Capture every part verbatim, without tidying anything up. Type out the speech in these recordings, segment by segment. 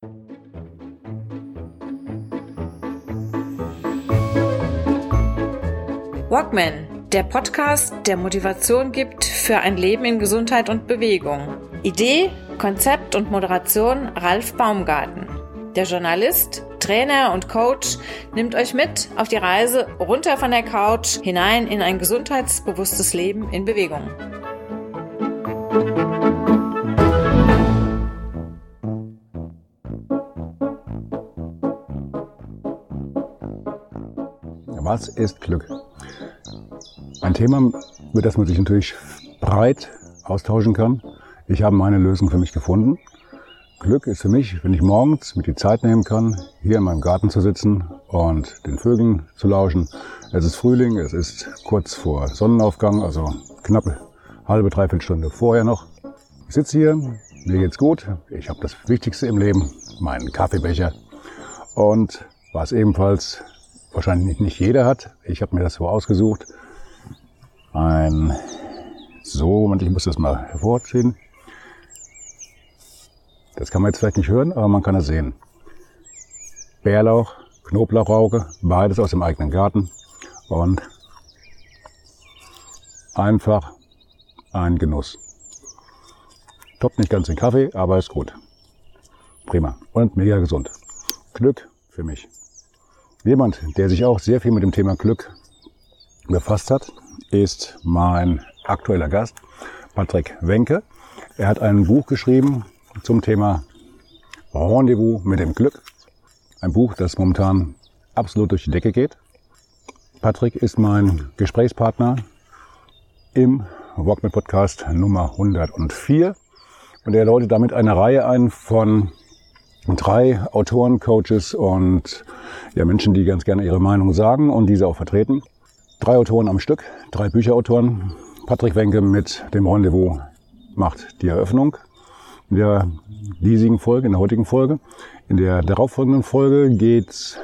Walkman, der Podcast, der Motivation gibt für ein Leben in Gesundheit und Bewegung. Idee, Konzept und Moderation Ralf Baumgarten. Der Journalist, Trainer und Coach nimmt euch mit auf die Reise runter von der Couch hinein in ein gesundheitsbewusstes Leben in Bewegung. Was ist Glück? Ein Thema, über das man sich natürlich breit austauschen kann. Ich habe meine Lösung für mich gefunden. Glück ist für mich, wenn ich morgens mir die Zeit nehmen kann, hier in meinem Garten zu sitzen und den Vögeln zu lauschen. Es ist Frühling, es ist kurz vor Sonnenaufgang, also knappe halbe, dreiviertel Stunde vorher noch. Ich sitze hier, mir geht's gut. Ich habe das Wichtigste im Leben, meinen Kaffeebecher. Und was ebenfalls wahrscheinlich nicht jeder hat, ich habe mir das so ausgesucht, ein, so, Moment, ich muss das mal hervorziehen. Das kann man jetzt vielleicht nicht hören, aber man kann es sehen. Bärlauch, Knoblauchrauke, beides aus dem eigenen Garten und einfach ein Genuss. Toppt nicht ganz den Kaffee, aber ist gut. Prima und mega gesund. Glück für mich. Jemand, der sich auch sehr viel mit dem Thema Glück befasst hat, ist mein aktueller Gast, Patrick Wenke. Er hat ein Buch geschrieben zum Thema Rendezvous mit dem Glück. Ein Buch, das momentan absolut durch die Decke geht. Patrick ist mein Gesprächspartner im Walkman Podcast Nummer hundertvier. Und er läutet damit eine Reihe ein von drei Autoren, Coaches und ja, Menschen, die ganz gerne ihre Meinung sagen und diese auch vertreten. Drei Autoren am Stück, drei Bücherautoren. Patrick Wenke mit dem Rendezvous macht die Eröffnung in der diesigen Folge, in der heutigen Folge. In der darauffolgenden Folge geht's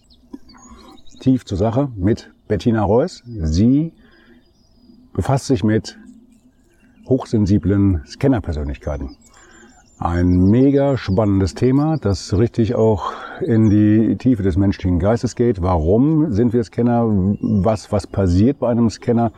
tief zur Sache mit Bettina Reuss. Sie befasst sich mit hochsensiblen Scannerpersönlichkeiten. Ein mega spannendes Thema, das richtig auch in die Tiefe des menschlichen Geistes geht. Warum sind wir Scanner? Was, was passiert bei einem Scanner?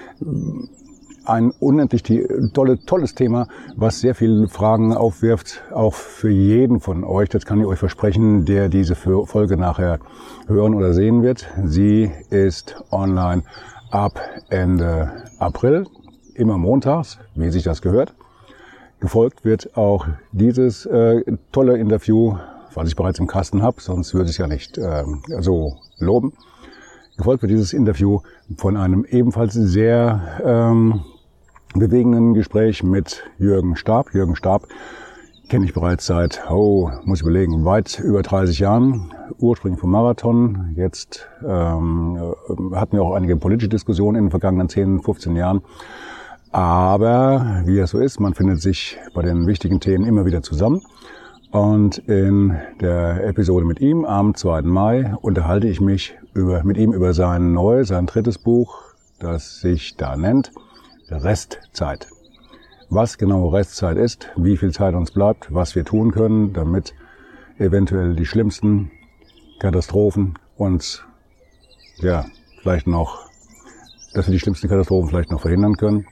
Ein unendlich tolle, tolles Thema, was sehr viele Fragen aufwirft, auch für jeden von euch. Das kann ich euch versprechen, der diese Folge nachher hören oder sehen wird. Sie ist online ab Ende April, immer montags, wie sich das gehört. Gefolgt wird auch dieses äh, tolle Interview, was ich bereits im Kasten habe, sonst würde ich es ja nicht äh, so loben. Gefolgt wird dieses Interview von einem ebenfalls sehr ähm, bewegenden Gespräch mit Jürgen Stab. Jürgen Stab kenne ich bereits seit, oh, muss ich überlegen, weit über dreißig Jahren. Ursprünglich vom Marathon. Jetzt ähm, hatten wir auch einige politische Diskussionen in den vergangenen zehn, fünfzehn Jahren. Aber wie es so ist, man findet sich bei den wichtigen Themen immer wieder zusammen. Und in der Episode mit ihm am zweiten Mai unterhalte ich mich über, mit ihm über sein neues, sein drittes Buch, das sich da nennt Restzeit. Was genau Restzeit ist, wie viel Zeit uns bleibt, was wir tun können, damit eventuell die schlimmsten Katastrophen uns, ja, vielleicht noch, dass wir die schlimmsten Katastrophen vielleicht noch verhindern können.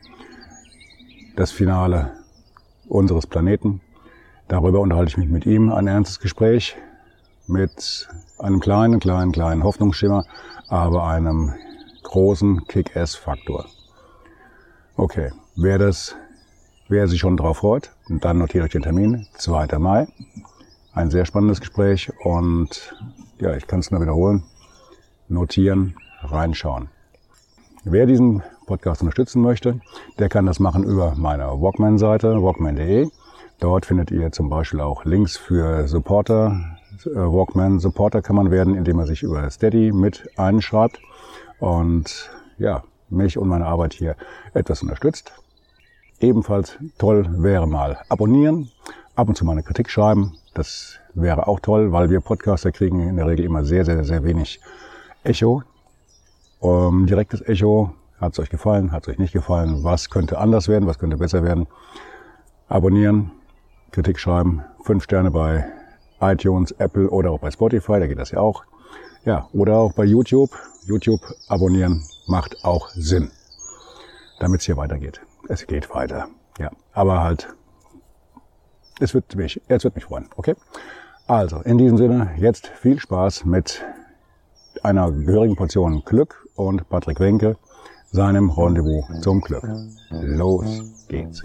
Das Finale unseres Planeten. Darüber unterhalte ich mich mit ihm. Ein ernstes Gespräch mit einem kleinen, kleinen, kleinen Hoffnungsschimmer, aber einem großen Kick-Ass-Faktor. Okay, wer das, wer sich schon drauf freut, dann notiert euch den Termin, zweiter Mai. Ein sehr spannendes Gespräch und ja, ich kann es nur wiederholen. Notieren, reinschauen. Wer diesen Podcast unterstützen möchte, der kann das machen über meine Walkman-Seite, walkman punkt de. Dort findet ihr zum Beispiel auch Links für Supporter. Walkman-Supporter kann man werden, indem man sich über Steady mit einschreibt und ja, mich und meine Arbeit hier etwas unterstützt. Ebenfalls toll wäre mal abonnieren, ab und zu mal eine Kritik schreiben. Das wäre auch toll, weil wir Podcaster kriegen in der Regel immer sehr, sehr, sehr wenig Echo. Um, direktes Echo. Hat es euch gefallen? Hat es euch nicht gefallen? Was könnte anders werden? Was könnte besser werden? Abonnieren, Kritik schreiben, fünf Sterne bei iTunes, Apple oder auch bei Spotify, da geht das ja auch. Ja, oder auch bei YouTube. YouTube abonnieren macht auch Sinn, damit es hier weitergeht. Es geht weiter, ja. Aber halt, es wird mich, es wird mich freuen, okay? Also, in diesem Sinne, jetzt viel Spaß mit einer gehörigen Portion Glück und Patrick Wenke, seinem Rendezvous zum Glück. Los geht's.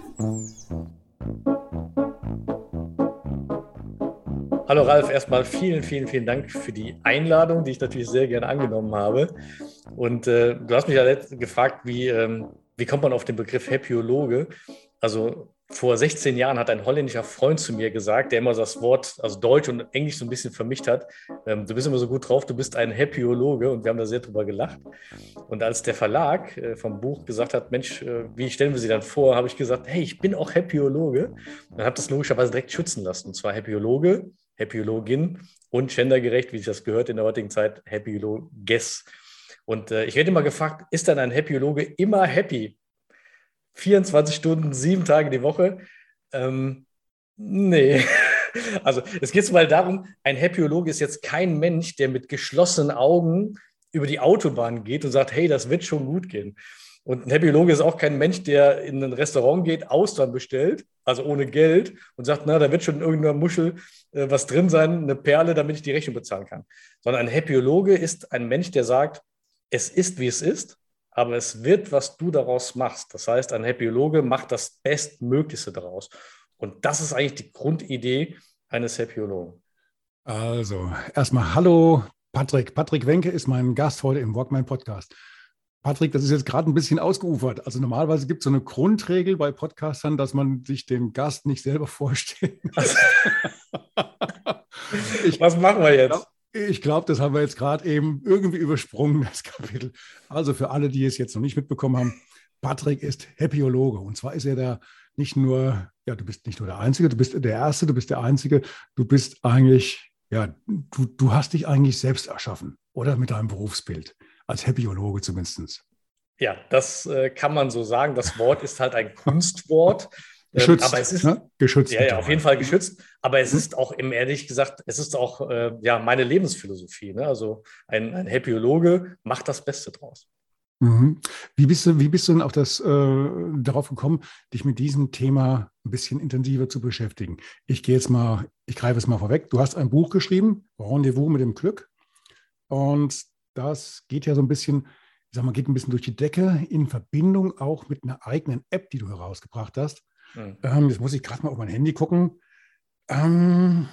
Hallo Ralf, erstmal vielen, vielen, vielen Dank für die Einladung, die ich natürlich sehr gerne angenommen habe. Und äh, du hast mich ja gefragt, wie, ähm, wie kommt man auf den Begriff Happyologe? Also vor sechzehn Jahren hat ein holländischer Freund zu mir gesagt, der immer das Wort, also Deutsch und Englisch so ein bisschen vermischt hat. Ähm, du bist immer so gut drauf, du bist ein Happyologe, und wir haben da sehr drüber gelacht. Und als der Verlag äh, vom Buch gesagt hat, Mensch, äh, wie stellen wir sie dann vor, habe ich gesagt, hey, ich bin auch Happyologe. Und habe das logischerweise direkt schützen lassen. Und zwar Happyologe, Happyologin und gendergerecht, wie sich das gehört in der heutigen Zeit, Happyologes. Und äh, ich werde immer gefragt, ist dann ein Happyologe immer happy? vierundzwanzig Stunden, sieben Tage die Woche? Ähm, nee. Also es geht mal darum, ein Happyologe ist jetzt kein Mensch, der mit geschlossenen Augen über die Autobahn geht und sagt, hey, das wird schon gut gehen. Und ein Happyologe ist auch kein Mensch, der in ein Restaurant geht, Austern bestellt, also ohne Geld, und sagt, na, da wird schon in irgendeiner Muschel äh, was drin sein, eine Perle, damit ich die Rechnung bezahlen kann. Sondern ein Happyologe ist ein Mensch, der sagt, es ist, wie es ist, aber es wird, was du daraus machst. Das heißt, ein Happyologe macht das Bestmöglichste daraus. Und das ist eigentlich die Grundidee eines Happyologen. Also, erstmal hallo Patrick. Patrick Wenke ist mein Gast heute im Walkman Podcast. Patrick, das ist jetzt gerade ein bisschen ausgeufert. Also normalerweise gibt es so eine Grundregel bei Podcastern, dass man sich den Gast nicht selber vorstellen muss. ich, Was machen wir jetzt? Ich glaube, das haben wir jetzt gerade eben irgendwie übersprungen, das Kapitel. Also für alle, die es jetzt noch nicht mitbekommen haben, Patrick ist Happyologe. Und zwar ist er da nicht nur, ja, du bist nicht nur der Einzige, du bist der Erste, du bist der Einzige. Du bist eigentlich, ja, du, du hast dich eigentlich selbst erschaffen, oder? Mit deinem Berufsbild. Als Happyologe zumindest. Ja, das äh, kann man so sagen. Das Wort ist halt ein Kunstwort. Geschützt, ähm, aber es ist, ne? Geschützt. Ja, ja, auf jeden Fall geschützt. Aber es ist auch, im ehrlich gesagt, es ist auch äh, ja, meine Lebensphilosophie. Ne? Also ein, ein Happyologe macht das Beste draus. Mhm. Wie bist du, wie bist du denn auf das, äh, darauf gekommen, dich mit diesem Thema ein bisschen intensiver zu beschäftigen? Ich gehe jetzt mal, ich greife es mal vorweg. Du hast ein Buch geschrieben, Rendezvous mit dem Glück. Und das geht ja so ein bisschen, ich sag mal, geht ein bisschen durch die Decke in Verbindung auch mit einer eigenen App, die du herausgebracht hast. Mhm. Ähm, jetzt muss ich gerade mal auf mein Handy gucken. Ähm,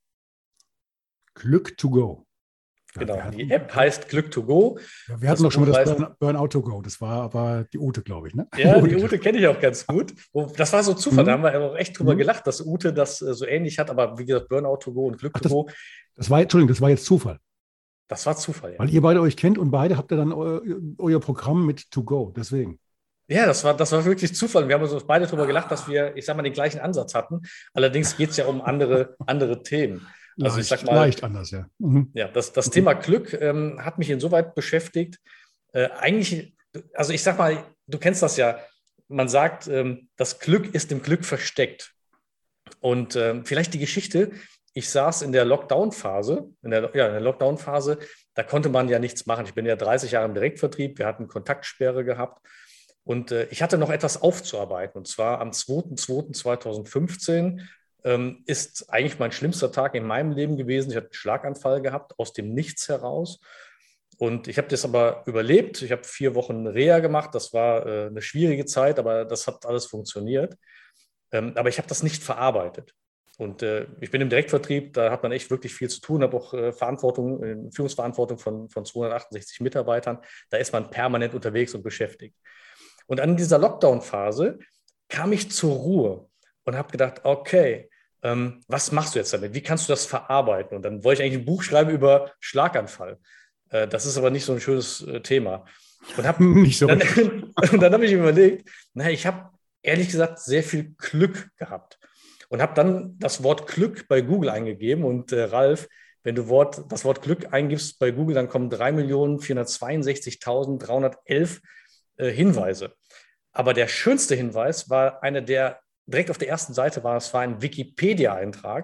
Glück to go. Genau, ja, die App heißt Glück to go. Ja, wir hatten doch schon mal das Burn, Burnout to go. Das war aber die Ute, glaube ich, ne? Ja, die Ute kenne ich auch ganz gut. Das war so Zufall, mhm. da haben wir auch echt drüber mhm. gelacht, dass Ute das so ähnlich hat, aber wie gesagt, Burnout to go und Glück Ach, to das, go. Das war, Entschuldigung, das war jetzt Zufall. Das war Zufall, ja. Weil ihr beide euch kennt und beide habt ihr dann eu, euer Programm mit to go, deswegen. Ja, das war, das war wirklich Zufall. Wir haben uns beide darüber gelacht, dass wir, ich sag mal, den gleichen Ansatz hatten. Allerdings geht es ja um andere, andere Themen. Also leicht, ich sag mal, leicht anders, ja. Mhm. Ja, das, das Thema Glück ähm, hat mich insoweit beschäftigt. Äh, eigentlich, also ich sag mal, du kennst das ja, man sagt, ähm, das Glück ist im Glück versteckt. Und ähm, vielleicht die Geschichte, ich saß in der Lockdown-Phase, in der, ja, in der Lockdown-Phase, da konnte man ja nichts machen. Ich bin ja dreißig Jahre im Direktvertrieb, wir hatten Kontaktsperre gehabt. Und äh, ich hatte noch etwas aufzuarbeiten. Und zwar am zweiter zweiter zweitausendfünfzehn ähm, ist eigentlich mein schlimmster Tag in meinem Leben gewesen. Ich hatte einen Schlaganfall gehabt, aus dem Nichts heraus. Und ich habe das aber überlebt. Ich habe vier Wochen Reha gemacht. Das war äh, eine schwierige Zeit, aber das hat alles funktioniert. Ähm, aber ich habe das nicht verarbeitet. Und äh, ich bin im Direktvertrieb, da hat man echt wirklich viel zu tun, habe auch äh, Verantwortung, äh, Führungsverantwortung von, von zweihundertachtundsechzig Mitarbeitern. Da ist man permanent unterwegs und beschäftigt. Und an dieser Lockdown-Phase kam ich zur Ruhe und habe gedacht, okay, ähm, was machst du jetzt damit? Wie kannst du das verarbeiten? Und dann wollte ich eigentlich ein Buch schreiben über Schlaganfall. Äh, das ist aber nicht so ein schönes äh, Thema. Und, hab, nicht so dann, und dann habe ich überlegt, naja, ich habe ehrlich gesagt sehr viel Glück gehabt. Und habe dann das Wort Glück bei Google eingegeben. Und äh, Ralf, wenn du Wort, das Wort Glück eingibst bei Google, dann kommen drei Millionen vierhundertzweiundsechzigtausenddreihundelf äh, Hinweise. Aber der schönste Hinweis war einer, der direkt auf der ersten Seite war, es war ein Wikipedia-Eintrag.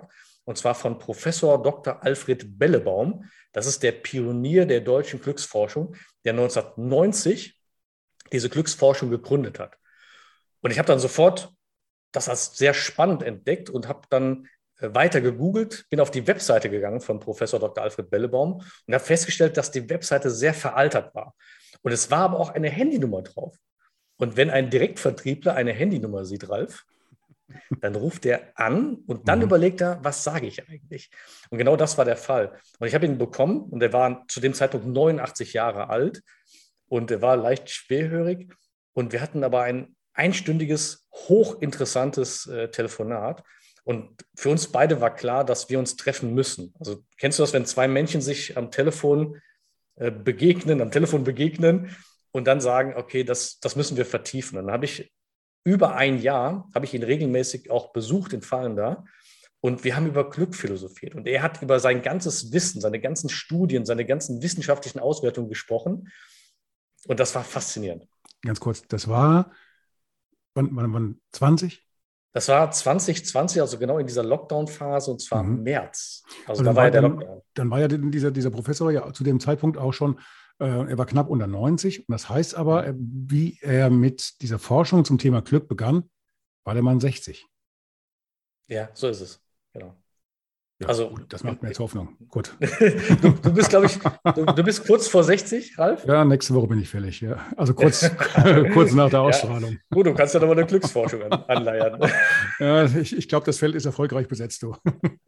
und zwar von Professor Doktor Alfred Bellebaum. Das ist der Pionier der deutschen Glücksforschung, der neunzehnhundertneunzig diese Glücksforschung gegründet hat. Und ich habe dann sofort das als sehr spannend entdeckt und habe dann weiter gegoogelt, bin auf die Webseite gegangen von Professor Doktor Alfred Bellebaum und habe festgestellt, dass die Webseite sehr veraltet war. Und es war aber auch eine Handynummer drauf. Und wenn ein Direktvertriebler eine Handynummer sieht, Ralf, dann ruft er an und dann mhm. überlegt er, was sage ich eigentlich? Und genau das war der Fall. Und ich habe ihn bekommen und er war zu dem Zeitpunkt neunundachtzig Jahre alt und er war leicht schwerhörig. Und wir hatten aber ein einstündiges, hochinteressantes äh, Telefonat. Und für uns beide war klar, dass wir uns treffen müssen. Also kennst du das, wenn zwei Menschen sich am Telefon äh, begegnen, am Telefon begegnen und dann sagen, okay, das, das müssen wir vertiefen. Und dann habe ich über ein Jahr, habe ich ihn regelmäßig auch besucht in Vallendar und wir haben über Glück philosophiert. Und er hat über sein ganzes Wissen, seine ganzen Studien, seine ganzen wissenschaftlichen Auswertungen gesprochen. Und das war faszinierend. Ganz kurz, das war, wann, wann, wann zwanzig? Das war zwanzig zwanzig, also genau in dieser Lockdown-Phase, und zwar mhm. März. Also, also da war war ja der dann, Lockdown. Dann war ja dieser, dieser Professor ja zu dem Zeitpunkt auch schon, äh, er war knapp unter neunzig. Und das heißt aber, wie er mit dieser Forschung zum Thema Glück begann, war der Mann sechzig. Ja, so ist es. Genau. Ja, also, gut, das macht mir jetzt Hoffnung. Gut. du, du bist, glaube ich, du, du bist kurz vor sechzig, Ralf? Ja, nächste Woche bin ich fällig. Ja. Also kurz, kurz nach der Ausstrahlung. Ja. Gut, du kannst ja nochmal eine Glücksforschung an, anleiern. Ja, ich, ich glaube, das Feld ist erfolgreich besetzt, du.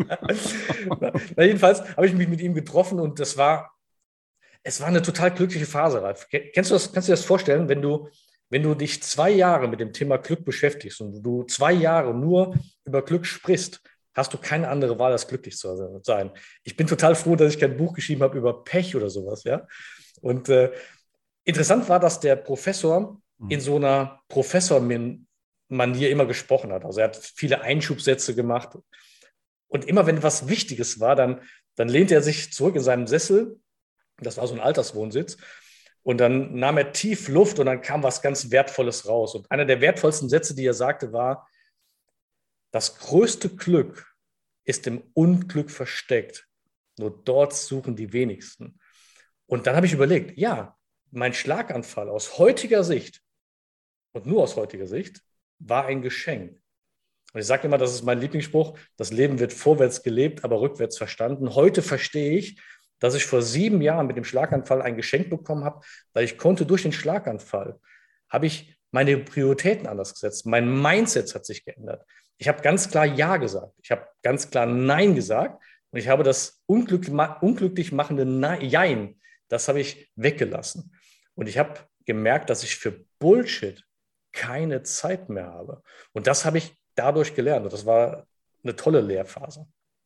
Na, jedenfalls habe ich mich mit ihm getroffen und das war, es war eine total glückliche Phase, Ralf. Kennst du das, kannst du dir das vorstellen, wenn du, wenn du dich zwei Jahre mit dem Thema Glück beschäftigst und du zwei Jahre nur über Glück sprichst, hast du keine andere Wahl, als glücklich zu sein. Ich bin total froh, dass ich kein Buch geschrieben habe über Pech oder sowas. Ja? Und äh, interessant war, dass der Professor in so einer Professor-Manier immer gesprochen hat. Also er hat viele Einschubsätze gemacht. Und immer, wenn was Wichtiges war, dann, dann lehnte er sich zurück in seinem Sessel. Das war so ein Alterswohnsitz. Und dann nahm er tief Luft und dann kam was ganz Wertvolles raus. Und einer der wertvollsten Sätze, die er sagte, war: Das größte Glück ist im Unglück versteckt. Nur dort suchen die wenigsten. Und dann habe ich überlegt, ja, mein Schlaganfall aus heutiger Sicht und nur aus heutiger Sicht war ein Geschenk. Und ich sage immer, das ist mein Lieblingsspruch: Das Leben wird vorwärts gelebt, aber rückwärts verstanden. Heute verstehe ich, dass ich vor sieben Jahren mit dem Schlaganfall ein Geschenk bekommen habe, weil ich konnte durch den Schlaganfall, habe ich meine Prioritäten anders gesetzt. Mein Mindset hat sich geändert. Ich habe ganz klar Ja gesagt. Ich habe ganz klar Nein gesagt. Und ich habe das unglück, unglücklich machende Nein, Jein, das habe ich weggelassen. Und ich habe gemerkt, dass ich für Bullshit keine Zeit mehr habe. Und das habe ich dadurch gelernt. Und das war eine tolle Lehrphase.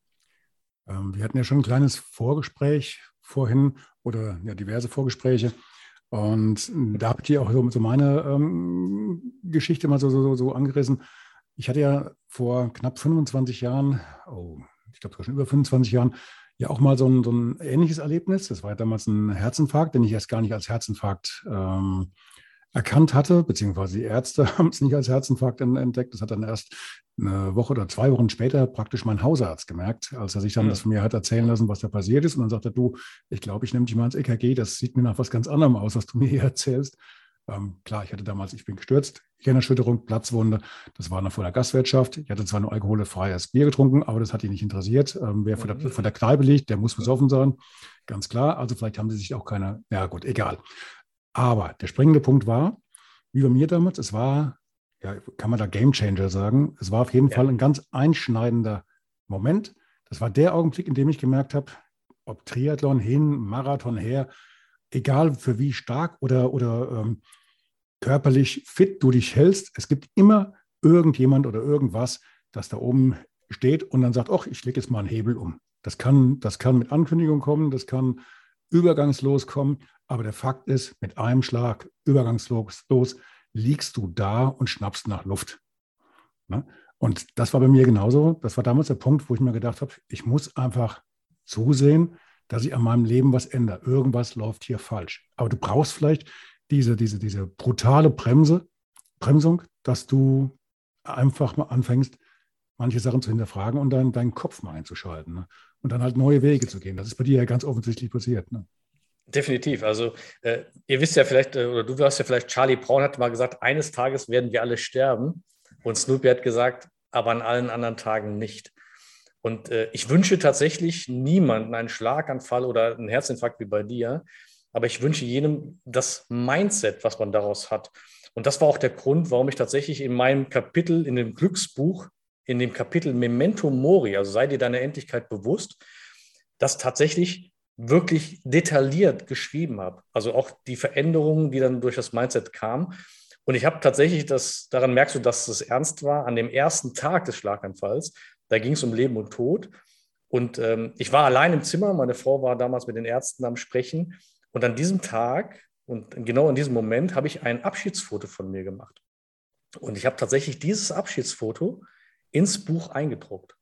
Wir hatten ja schon ein kleines Vorgespräch vorhin oder ja, diverse Vorgespräche. Und da habe ich hier auch so, so meine ähm, Geschichte mal so, so, so angerissen. Ich hatte ja vor knapp fünfundzwanzig Jahren, oh, ich glaube sogar schon über fünfundzwanzig Jahren, ja auch mal so ein, so ein ähnliches Erlebnis. Das war ja damals ein Herzinfarkt, den ich erst gar nicht als Herzinfarkt ähm, erkannt hatte, beziehungsweise die Ärzte haben es nicht als Herzinfarkt entdeckt. Das hat dann erst eine Woche oder zwei Wochen später praktisch mein Hausarzt gemerkt, als er sich dann mhm. das von mir hat erzählen lassen, was da passiert ist. Und dann sagte er: Du, ich glaube, ich nehme dich mal ins E K G, das sieht mir nach was ganz anderem aus, was du mir hier erzählst. Ähm, klar, ich hatte damals, ich bin gestürzt, Gehirnerschütterung, Platzwunde, das war noch vor der Gastwirtschaft. Ich hatte zwar nur alkoholfreies Bier getrunken, aber das hat ihn nicht interessiert. Ähm, wer vor der, vor der Kneipe liegt, der muss besoffen sein, ganz klar. Also vielleicht haben sie sich auch keine, ja gut, egal. Aber der springende Punkt war, wie bei mir damals, es war, ja, kann man da Gamechanger sagen, es war auf jeden ja. Fall ein ganz einschneidender Moment. Das war der Augenblick, in dem ich gemerkt habe, ob Triathlon hin, Marathon her, egal für wie stark oder, oder ähm, körperlich fit du dich hältst, es gibt immer irgendjemand oder irgendwas, das da oben steht und dann sagt: ach, ich lege jetzt mal einen Hebel um. Das kann, das kann mit Ankündigung kommen, das kann übergangslos kommen, aber der Fakt ist, mit einem Schlag übergangslos los, liegst du da und schnappst nach Luft. Ne? Und das war bei mir genauso. Das war damals der Punkt, wo ich mir gedacht habe, ich muss einfach zusehen, dass ich an meinem Leben was ändere. Irgendwas läuft hier falsch. Aber du brauchst vielleicht diese, diese, diese brutale Bremse, Bremsung, dass du einfach mal anfängst, manche Sachen zu hinterfragen und dann deinen Kopf mal einzuschalten, ne? Und dann halt neue Wege zu gehen. Das ist bei dir ja ganz offensichtlich passiert. Ne? Definitiv. Also äh, ihr wisst ja vielleicht, äh, oder du weißt ja vielleicht, Charlie Brown hat mal gesagt, eines Tages werden wir alle sterben. Und Snoopy hat gesagt, aber an allen anderen Tagen nicht. Und äh, ich wünsche tatsächlich niemandem einen Schlaganfall oder einen Herzinfarkt wie bei dir. Aber ich wünsche jedem das Mindset, was man daraus hat. Und das war auch der Grund, warum ich tatsächlich in meinem Kapitel, in dem Glücksbuch, in dem Kapitel Memento Mori, also sei dir deiner Endlichkeit bewusst, das tatsächlich wirklich detailliert geschrieben habe. Also auch die Veränderungen, die dann durch das Mindset kamen. Und ich habe tatsächlich, das, daran merkst du, dass es ernst war, an dem ersten Tag des Schlaganfalls, da ging es um Leben und Tod. Und ähm, ich war allein im Zimmer, meine Frau war damals mit den Ärzten am Sprechen. Und an diesem Tag und genau in diesem Moment habe ich ein Abschiedsfoto von mir gemacht. Und ich habe tatsächlich dieses Abschiedsfoto ins Buch eingedruckt.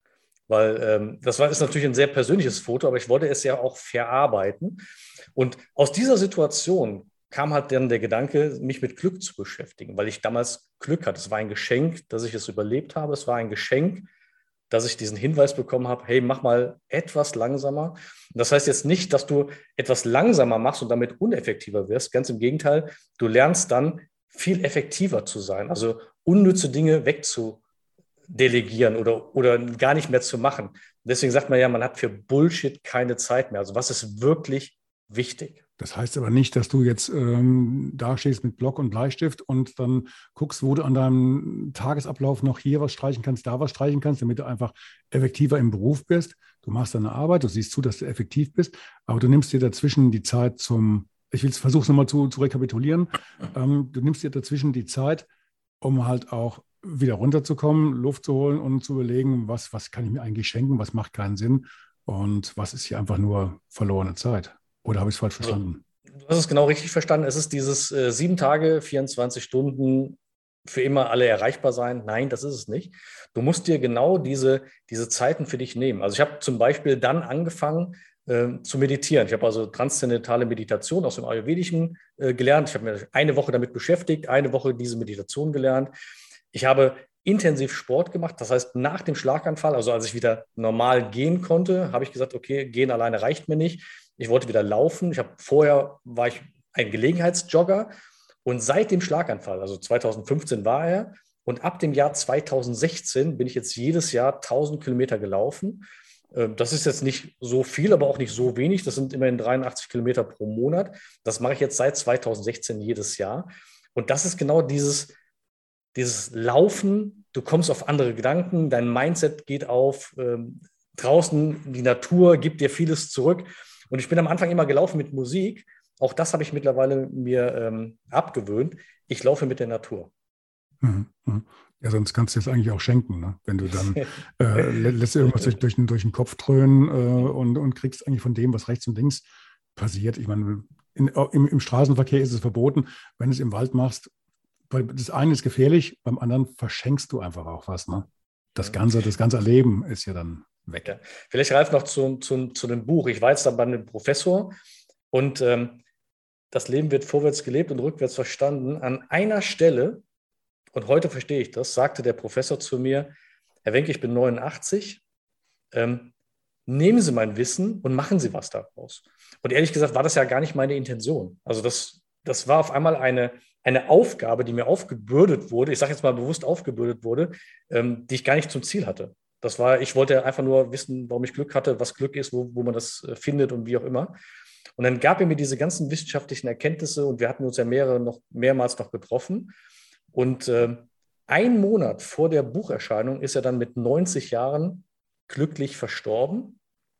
Weil ähm, das war, ist natürlich ein sehr persönliches Foto, aber ich wollte es ja auch verarbeiten. Und aus dieser Situation kam halt dann der Gedanke, mich mit Glück zu beschäftigen, weil ich damals Glück hatte. Es war ein Geschenk, dass ich es überlebt habe. Es war ein Geschenk, dass ich diesen Hinweis bekommen habe, hey, mach mal etwas langsamer. Und das heißt jetzt nicht, dass du etwas langsamer machst und damit uneffektiver wirst. Ganz im Gegenteil, du lernst dann viel effektiver zu sein, also unnütze Dinge wegzudelegieren oder, oder gar nicht mehr zu machen. Und deswegen sagt man ja, man hat für Bullshit keine Zeit mehr. Also was ist wirklich wichtig? Das heißt aber nicht, dass du jetzt ähm, da stehst mit Block und Bleistift und dann guckst, wo du an deinem Tagesablauf noch hier was streichen kannst, da was streichen kannst, damit du einfach effektiver im Beruf bist. Du machst deine Arbeit, du siehst zu, dass du effektiv bist, aber du nimmst dir dazwischen die Zeit zum, ich will es versuchen nochmal zu, zu rekapitulieren, ähm, du nimmst dir dazwischen die Zeit, um halt auch wieder runterzukommen, Luft zu holen und zu überlegen, was, was kann ich mir eigentlich schenken, was macht keinen Sinn und was ist hier einfach nur verlorene Zeit. Oder habe ich es falsch verstanden? Du hast es genau richtig verstanden. Es ist dieses äh, sieben Tage, vierundzwanzig Stunden für immer alle erreichbar sein. Nein, das ist es nicht. Du musst dir genau diese, diese Zeiten für dich nehmen. Also ich habe zum Beispiel dann angefangen äh, zu meditieren. Ich habe also transzendentale Meditation aus dem Ayurvedischen äh, gelernt. Ich habe mir eine Woche damit beschäftigt, eine Woche diese Meditation gelernt. Ich habe intensiv Sport gemacht. Das heißt, nach dem Schlaganfall, also als ich wieder normal gehen konnte, habe ich gesagt, okay, gehen alleine reicht mir nicht. Ich wollte wieder laufen. Ich habe vorher war ich ein Gelegenheitsjogger und seit dem Schlaganfall, also zweitausendfünfzehn war er, und ab dem Jahr zweitausendsechzehn bin ich jetzt jedes Jahr tausend Kilometer gelaufen. Das ist jetzt nicht so viel, aber auch nicht so wenig. Das sind immerhin dreiundachtzig Kilometer pro Monat. Das mache ich jetzt seit zweitausendsechzehn jedes Jahr. Und das ist genau dieses, dieses Laufen. Du kommst auf andere Gedanken, dein Mindset geht auf. Ähm, draußen die Natur gibt dir vieles zurück. Und ich bin am Anfang immer gelaufen mit Musik. Auch das habe ich mittlerweile mir ähm, abgewöhnt. Ich laufe mit der Natur. Mhm. Ja, sonst kannst du es eigentlich auch schenken, ne? Wenn du dann äh, lässt dir irgendwas durch, durch, den, durch den Kopf dröhnen äh, und, und kriegst eigentlich von dem, was rechts und links passiert. Ich meine, in, im, im Straßenverkehr ist es verboten. Wenn du es im Wald machst, weil das eine ist gefährlich, beim anderen verschenkst du einfach auch was. Ne? Das ganze, das ganze Leben ist ja dann weg. Ja. Vielleicht, Ralf, noch zu, zu, zu dem Buch. Ich war jetzt da bei einem Professor und ähm, das Leben wird vorwärts gelebt und rückwärts verstanden. An einer Stelle, und heute verstehe ich das, sagte der Professor zu mir, Herr Wenke, ich bin neunundachtzig, ähm, nehmen Sie mein Wissen und machen Sie was daraus. Und ehrlich gesagt war das ja gar nicht meine Intention. Also das, das war auf einmal eine, eine Aufgabe, die mir aufgebürdet wurde, ich sage jetzt mal bewusst aufgebürdet wurde, ähm, die ich gar nicht zum Ziel hatte. Das war, ich wollte einfach nur wissen, warum ich Glück hatte, was Glück ist, wo, wo man das findet und wie auch immer. Und dann gab er mir diese ganzen wissenschaftlichen Erkenntnisse und wir hatten uns ja mehrere noch, mehrmals noch getroffen. Und äh, ein Monat vor der Bucherscheinung ist er dann mit neunzig Jahren glücklich verstorben.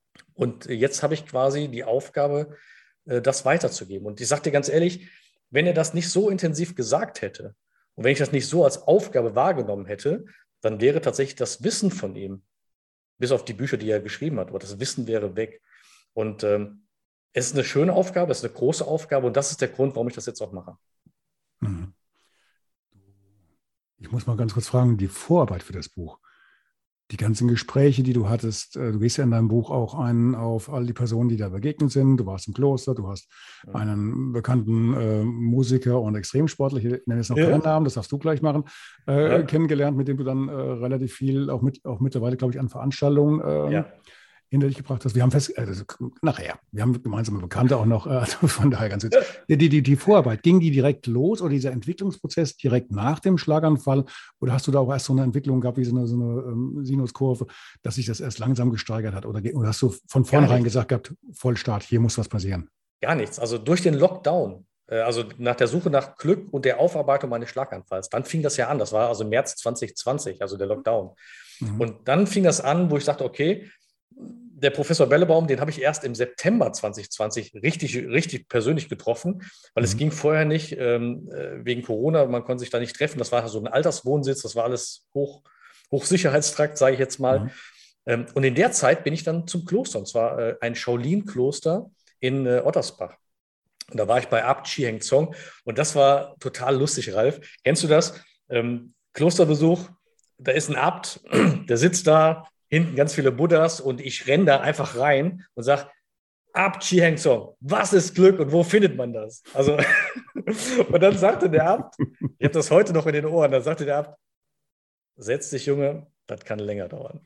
Und jetzt habe ich quasi die Aufgabe, äh, das weiterzugeben. Und ich sage dir ganz ehrlich, wenn er das nicht so intensiv gesagt hätte und wenn ich das nicht so als Aufgabe wahrgenommen hätte, dann wäre tatsächlich das Wissen von ihm, bis auf die Bücher, die er geschrieben hat, aber das Wissen wäre weg. Und ähm, es ist eine schöne Aufgabe, es ist eine große Aufgabe und das ist der Grund, warum ich das jetzt auch mache. Mhm. Ich muss mal ganz kurz fragen, die Vorarbeit für das Buch, die ganzen Gespräche, die du hattest, du gehst ja in deinem Buch auch ein auf all die Personen, die da begegnet sind. Du warst im Kloster, du hast einen bekannten äh, Musiker und Extremsportler, ich nenne jetzt noch ja. keinen Namen, das darfst du gleich machen, äh, ja. kennengelernt, mit dem du dann äh, relativ viel, auch, mit, auch mittlerweile, glaube ich, an Veranstaltungen äh, ja. hinter dich gebracht hast. Wir haben fest, äh, nachher, wir haben gemeinsame Bekannte auch noch, äh, von daher ganz gut. Die, die, die Vorarbeit, ging die direkt los oder dieser Entwicklungsprozess direkt nach dem Schlaganfall oder hast du da auch erst so eine Entwicklung gehabt, wie so eine, so eine ähm, Sinuskurve, dass sich das erst langsam gesteigert hat oder, oder hast du von vornherein gesagt gehabt, Vollstart, hier muss was passieren? Gar nichts. Also durch den Lockdown, äh, also nach der Suche nach Glück und der Aufarbeitung meines Schlaganfalls, dann fing das ja an. Das war also März zwanzig zwanzig, also der Lockdown. Mhm. Und dann fing das an, wo ich dachte, okay, der Professor Bellebaum, den habe ich erst im September zwanzig zwanzig richtig, richtig persönlich getroffen, weil mhm. es ging vorher nicht ähm, wegen Corona, man konnte sich da nicht treffen. Das war so ein Alterswohnsitz, das war alles hoch, Hochsicherheitstrakt, sage ich jetzt mal. Mhm. Ähm, und in der Zeit bin ich dann zum Kloster, und zwar äh, ein Shaolin-Kloster in äh, Ottersbach. Und da war ich bei Abt Chi Heng Zong und das war total lustig, Ralf. Kennst du das? Ähm, Klosterbesuch, da ist ein Abt, der sitzt da, hinten ganz viele Buddhas und ich renne da einfach rein und sage, Abt Chi Heng Zong, was ist Glück und wo findet man das? Also, und dann sagte der Abt, ich habe das heute noch in den Ohren, da sagte der Abt, setz dich, Junge, das kann länger dauern.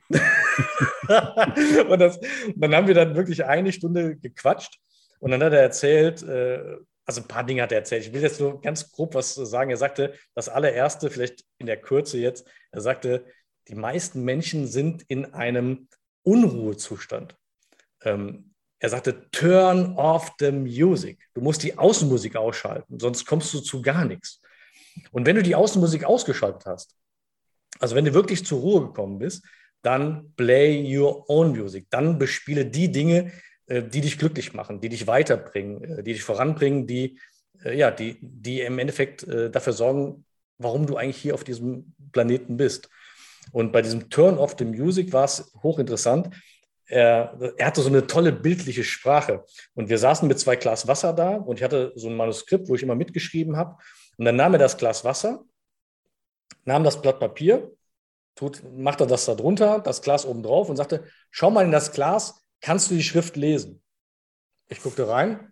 und, das, und dann haben wir dann wirklich eine Stunde gequatscht und dann hat er erzählt, äh, also ein paar Dinge hat er erzählt. Ich will jetzt nur ganz grob was sagen. Er sagte, das allererste, vielleicht in der Kürze jetzt, er sagte, die meisten Menschen sind in einem Unruhezustand. Ähm, er sagte, turn off the music. Du musst die Außenmusik ausschalten, sonst kommst du zu gar nichts. Und wenn du die Außenmusik ausgeschaltet hast, also wenn du wirklich zur Ruhe gekommen bist, dann play your own music. Dann bespiele die Dinge, äh, die dich glücklich machen, die dich weiterbringen, äh, die dich voranbringen, die, äh, ja, die, die im Endeffekt äh, dafür sorgen, warum du eigentlich hier auf diesem Planeten bist. Und bei diesem Turn off the Music war es hochinteressant. Er, er hatte so eine tolle bildliche Sprache. Und wir saßen mit zwei Glas Wasser da und ich hatte so ein Manuskript, wo ich immer mitgeschrieben habe. Und dann nahm er das Glas Wasser, nahm das Blatt Papier, tut, machte das da drunter, das Glas oben drauf und sagte, schau mal in das Glas, kannst du die Schrift lesen? Ich guckte rein,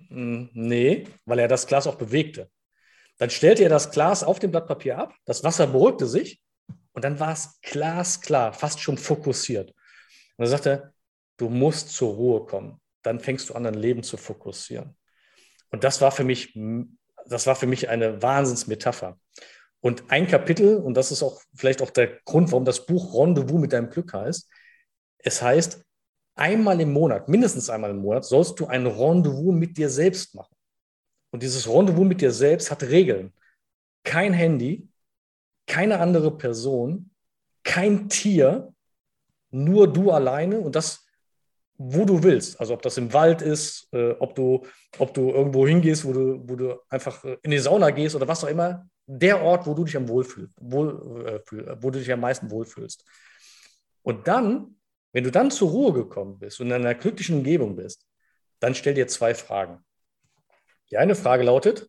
nee, weil er das Glas auch bewegte. Dann stellte er das Glas auf dem Blatt Papier ab, das Wasser beruhigte sich, und dann war es glasklar, fast schon fokussiert. Und er sagte, du musst zur Ruhe kommen. Dann fängst du an, dein Leben zu fokussieren. Und das war für mich, das war für mich eine Wahnsinnsmetapher. Und ein Kapitel, und das ist auch vielleicht auch der Grund, warum das Buch Rendezvous mit deinem Glück heißt. Es heißt, einmal im Monat, mindestens einmal im Monat, sollst du ein Rendezvous mit dir selbst machen. Und dieses Rendezvous mit dir selbst hat Regeln. Kein Handy, keine andere Person, kein Tier, nur du alleine und das, wo du willst. Also ob das im Wald ist, äh, ob du, ob du irgendwo hingehst, wo du, wo du einfach in die Sauna gehst oder was auch immer. Der Ort, wo du dich am wohlfühlst, wohl, äh, wo du dich am meisten wohlfühlst. Und dann, wenn du dann zur Ruhe gekommen bist und in einer glücklichen Umgebung bist, dann stell dir zwei Fragen. Die eine Frage lautet,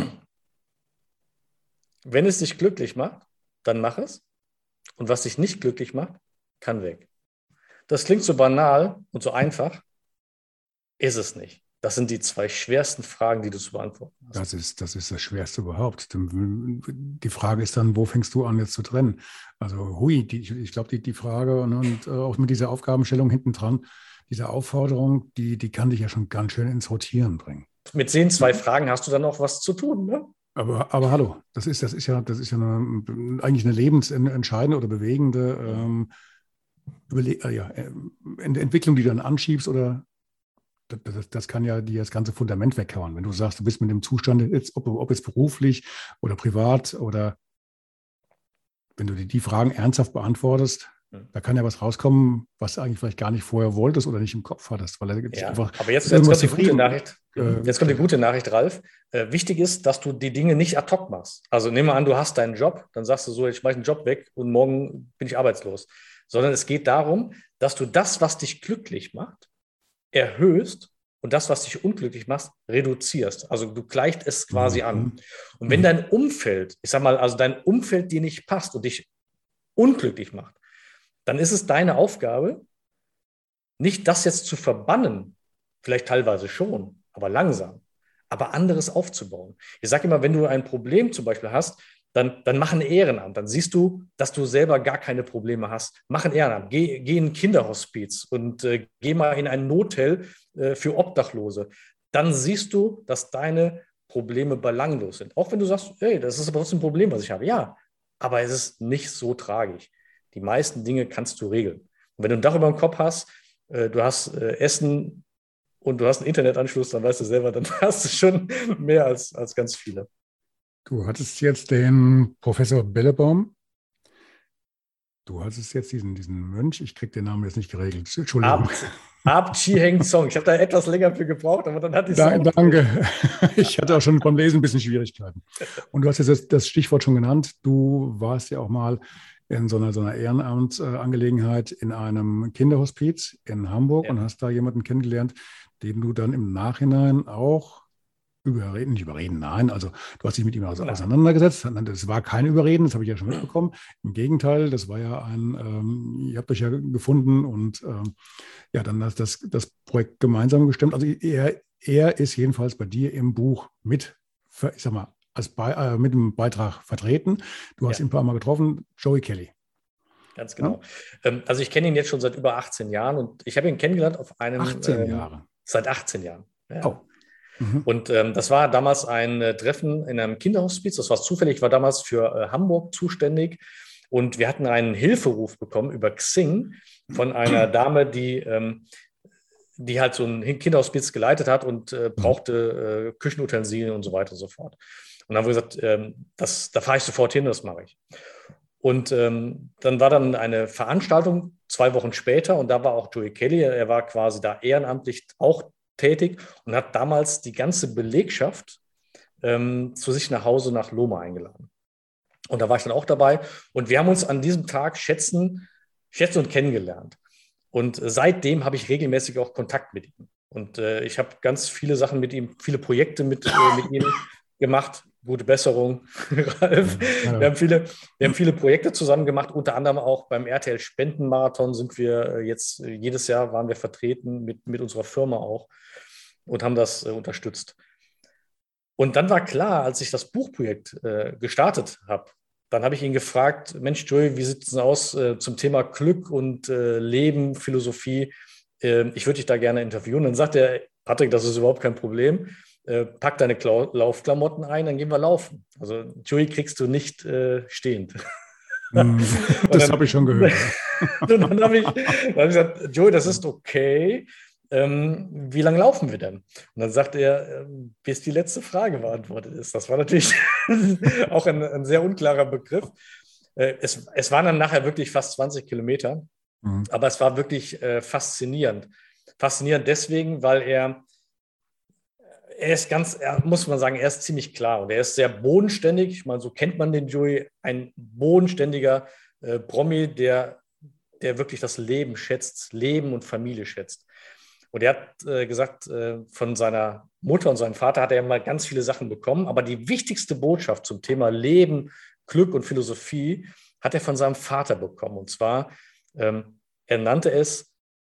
wenn es dich glücklich macht, dann mach es. Und was dich nicht glücklich macht, kann weg. Das klingt so banal und so einfach, ist es nicht. Das sind die zwei schwersten Fragen, die du zu beantworten hast. Das ist, das ist das Schwerste überhaupt. Die Frage ist dann, wo fängst du an, jetzt zu trennen? Also hui, die, ich glaube, die, die Frage und, und auch mit dieser Aufgabenstellung hinten dran, diese Aufforderung, die, die kann dich ja schon ganz schön ins Rotieren bringen. Mit den zwei Fragen hast du dann auch was zu tun, ne? Aber, aber hallo, das ist, das ist ja, das ist ja eine, eigentlich eine lebensentscheidende oder bewegende ähm, Überle- äh, ja, äh, Entwicklung, die du dann anschiebst oder das, das, das kann ja dir das ganze Fundament weghauen. Wenn du sagst, du bist mit dem Zustand, jetzt, ob, ob jetzt beruflich oder privat oder wenn du die, die Fragen ernsthaft beantwortest, da kann ja was rauskommen, was du eigentlich vielleicht gar nicht vorher wolltest oder nicht im Kopf hattest. Weil da ja, einfach aber jetzt, jetzt kommt die gute Nachricht. Äh, jetzt kommt die gute Nachricht, Ralf. Äh, wichtig ist, dass du die Dinge nicht ad hoc machst. Also nehmen wir an, du hast deinen Job, dann sagst du so, ich mache den Job weg und morgen bin ich arbeitslos. Sondern es geht darum, dass du das, was dich glücklich macht, erhöhst und das, was dich unglücklich macht, reduzierst. Also du gleicht es quasi mhm. an. Und wenn dein Umfeld, ich sag mal, also dein Umfeld dir nicht passt und dich unglücklich macht, dann ist es deine Aufgabe, nicht das jetzt zu verbannen, vielleicht teilweise schon, aber langsam, aber anderes aufzubauen. Ich sage immer, wenn du ein Problem zum Beispiel hast, dann, dann mach ein Ehrenamt. Dann siehst du, dass du selber gar keine Probleme hast. Mach ein Ehrenamt. Geh, geh in ein Kinderhospiz und äh, geh mal in ein Nothotel äh, für Obdachlose. Dann siehst du, dass deine Probleme belanglos sind. Auch wenn du sagst, hey, das ist aber trotzdem ein Problem, was ich habe. Ja, aber es ist nicht so tragisch. Die meisten Dinge kannst du regeln. Und wenn du ein Dach über dem Kopf hast, äh, du hast äh, Essen und du hast einen Internetanschluss, dann weißt du selber, dann hast du schon mehr als, als ganz viele. Du hattest jetzt den Professor Bellebaum. Du hattest jetzt diesen, diesen Mönch, ich kriege den Namen jetzt nicht geregelt. Entschuldigung. Ab Chi Heng Song. Ich habe da etwas länger für gebraucht, aber dann hatte ich es da, Danke. Ich hatte auch schon beim Lesen ein bisschen Schwierigkeiten. Und du hast jetzt das, das Stichwort schon genannt. Du warst ja auch mal in so einer, so einer Ehrenamtsangelegenheit in einem Kinderhospiz in Hamburg ja. und hast da jemanden kennengelernt, den du dann im Nachhinein auch überreden, nicht überreden, nein, also du hast dich mit ihm also auseinandergesetzt. Das war kein Überreden, das habe ich ja schon mitbekommen. Im Gegenteil, das war ja ein, ähm, ihr habt euch ja gefunden und ähm, ja, dann hast das, das Projekt gemeinsam gestemmt. Also er, er ist jedenfalls bei dir im Buch mit, ich sag mal, als Be äh, mit dem Beitrag vertreten. Du hast ja. ihn ein paar Mal getroffen, Joey Kelly. Ganz genau. Ja? Ähm, also ich kenne ihn jetzt schon seit über achtzehn Jahren und ich habe ihn kennengelernt auf einem... achtzehn Jahre? Ähm, seit achtzehn Jahren. Ja. Oh. Mhm. Und ähm, das war damals ein äh, Treffen in einem Kinderhospiz. Das war zufällig, ich war damals für äh, Hamburg zuständig. Und wir hatten einen Hilferuf bekommen über Xing von einer Dame, die, ähm, die halt so ein Kinderhospiz geleitet hat und äh, brauchte äh, Küchenutensilien und so weiter und so fort. Und dann haben wir gesagt, ähm, das, da fahre ich sofort hin, das mache ich. Und ähm, dann war dann eine Veranstaltung zwei Wochen später und da war auch Joey Kelly. Er war quasi da ehrenamtlich auch tätig und hat damals die ganze Belegschaft ähm, zu sich nach Hause nach Lohme eingeladen. Und da war ich dann auch dabei. Und wir haben uns an diesem Tag schätzen, schätzen und kennengelernt. Und äh, seitdem habe ich regelmäßig auch Kontakt mit ihm. Und äh, ich habe ganz viele Sachen mit ihm, viele Projekte mit, äh, mit ihm gemacht. Gute Besserung, Ralf. Wir haben, viele, wir haben viele Projekte zusammen gemacht, unter anderem auch beim R T L Spendenmarathon sind wir jetzt, jedes Jahr waren wir vertreten mit, mit unserer Firma auch und haben das äh, unterstützt. Und dann war klar, als ich das Buchprojekt äh, gestartet habe, dann habe ich ihn gefragt, Mensch Joey, wie sieht es denn aus äh, zum Thema Glück und äh, Leben, Philosophie? Äh, ich würde dich da gerne interviewen. Dann sagt er, Patrick, das ist überhaupt kein Problem. Äh, pack deine Klau- Laufklamotten ein, dann gehen wir laufen. Also Joey kriegst du nicht äh, stehend. Mm, das habe ich schon gehört. Und dann habe ich, hab ich gesagt, Joey, das ist okay. Ähm, wie lange laufen wir denn? Und dann sagt er, ähm, bis die letzte Frage beantwortet ist. Das war natürlich auch ein, ein sehr unklarer Begriff. Äh, es, es waren dann nachher wirklich fast zwanzig Kilometer, mhm. aber es war wirklich äh, faszinierend. Faszinierend deswegen, weil er Er ist ganz, er, muss man sagen, er ist ziemlich klar und er ist sehr bodenständig. Ich meine, so kennt man den Joey, ein bodenständiger äh, Promi, der, der wirklich das Leben schätzt, Leben und Familie schätzt. Und er hat äh, gesagt, äh, von seiner Mutter und seinem Vater hat er mal ganz viele Sachen bekommen, aber die wichtigste Botschaft zum Thema Leben, Glück und Philosophie hat er von seinem Vater bekommen. Und zwar, ähm, er nannte es,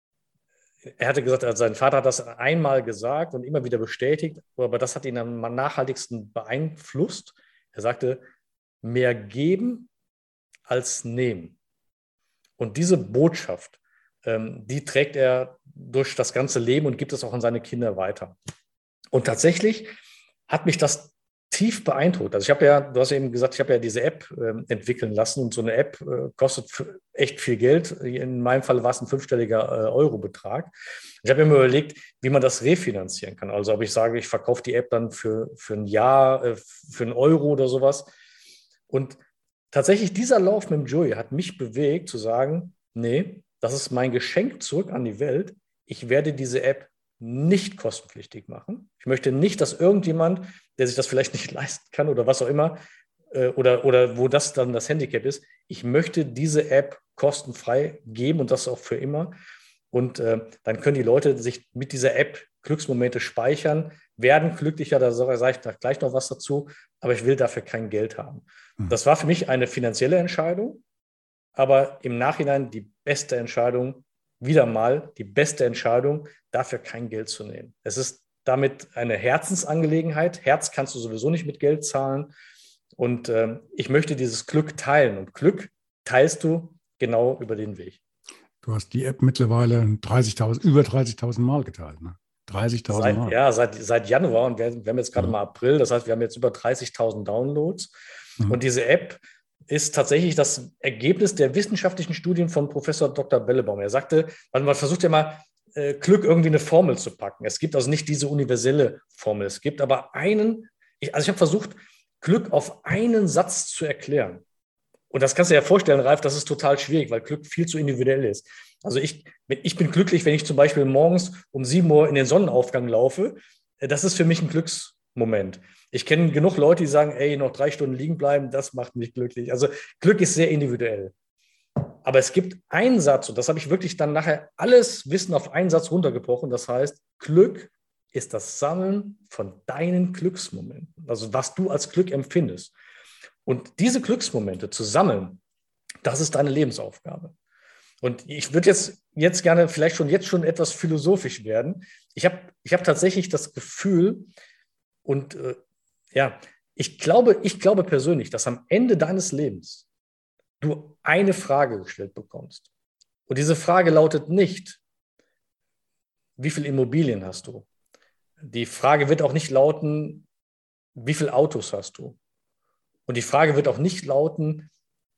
Er hatte gesagt, also sein Vater hat das einmal gesagt und immer wieder bestätigt, aber das hat ihn am nachhaltigsten beeinflusst. Er sagte, mehr geben als nehmen. Und diese Botschaft, ähm, die trägt er durch das ganze Leben und gibt es auch an seine Kinder weiter. Und tatsächlich hat mich das tief beeindruckt. Also ich habe ja, du hast ja eben gesagt, ich habe ja diese App äh, entwickeln lassen und so eine App äh, kostet echt viel Geld. In meinem Fall war es ein fünfstelliger äh, Eurobetrag. Ich habe mir mal überlegt, wie man das refinanzieren kann. Also ob ich sage, ich verkaufe die App dann für, für ein Jahr, äh, für einen Euro oder sowas. Und tatsächlich dieser Lauf mit dem Joey hat mich bewegt zu sagen, nee, das ist mein Geschenk zurück an die Welt. Ich werde diese App nicht kostenpflichtig machen. Ich möchte nicht, dass irgendjemand, der sich das vielleicht nicht leisten kann oder was auch immer, äh, oder, oder wo das dann das Handicap ist, ich möchte diese App kostenfrei geben und das auch für immer. Und äh, dann können die Leute sich mit dieser App Glücksmomente speichern, werden glücklicher, da sage ich gleich noch was dazu, aber ich will dafür kein Geld haben. Mhm. Das war für mich eine finanzielle Entscheidung, aber im Nachhinein die beste Entscheidung, wieder mal die beste Entscheidung, dafür kein Geld zu nehmen. Es ist damit eine Herzensangelegenheit. Herz kannst du sowieso nicht mit Geld zahlen. Und äh, ich möchte dieses Glück teilen. Und Glück teilst du genau über den Weg. Du hast die App mittlerweile dreißigtausend, über dreißigtausend Mal geteilt, ne? dreißigtausend Mal. Ja, seit, seit Januar, und wir, wir haben jetzt gerade ja. mal April, das heißt, wir haben jetzt über dreißigtausend Downloads. Mhm. Und diese App ist tatsächlich das Ergebnis der wissenschaftlichen Studien von Professor Doktor Bellebaum. Er sagte, also man versucht ja mal, äh, Glück irgendwie eine Formel zu packen. Es gibt also nicht diese universelle Formel. Es gibt aber einen, ich, also ich habe versucht, Glück auf einen Satz zu erklären. Und das kannst du dir ja vorstellen, Ralf, das ist total schwierig, weil Glück viel zu individuell ist. Also ich, ich bin glücklich, wenn ich zum Beispiel morgens um sieben Uhr in den Sonnenaufgang laufe. Das ist für mich ein Glücksmoment. Ich kenne genug Leute, die sagen, ey, noch drei Stunden liegen bleiben, das macht mich glücklich. Also Glück ist sehr individuell. Aber es gibt einen Satz, und das habe ich wirklich dann nachher alles Wissen auf einen Satz runtergebrochen. Das heißt, Glück ist das Sammeln von deinen Glücksmomenten. Also was du als Glück empfindest. Und diese Glücksmomente zu sammeln, das ist deine Lebensaufgabe. Und ich würde jetzt, jetzt gerne vielleicht schon jetzt schon etwas philosophisch werden. Ich habe ich hab tatsächlich das Gefühl, und äh, ja, ich glaube, ich glaube persönlich, dass am Ende deines Lebens du eine Frage gestellt bekommst. Und diese Frage lautet nicht, wie viele Immobilien hast du? Die Frage wird auch nicht lauten, wie viele Autos hast du? Und die Frage wird auch nicht lauten,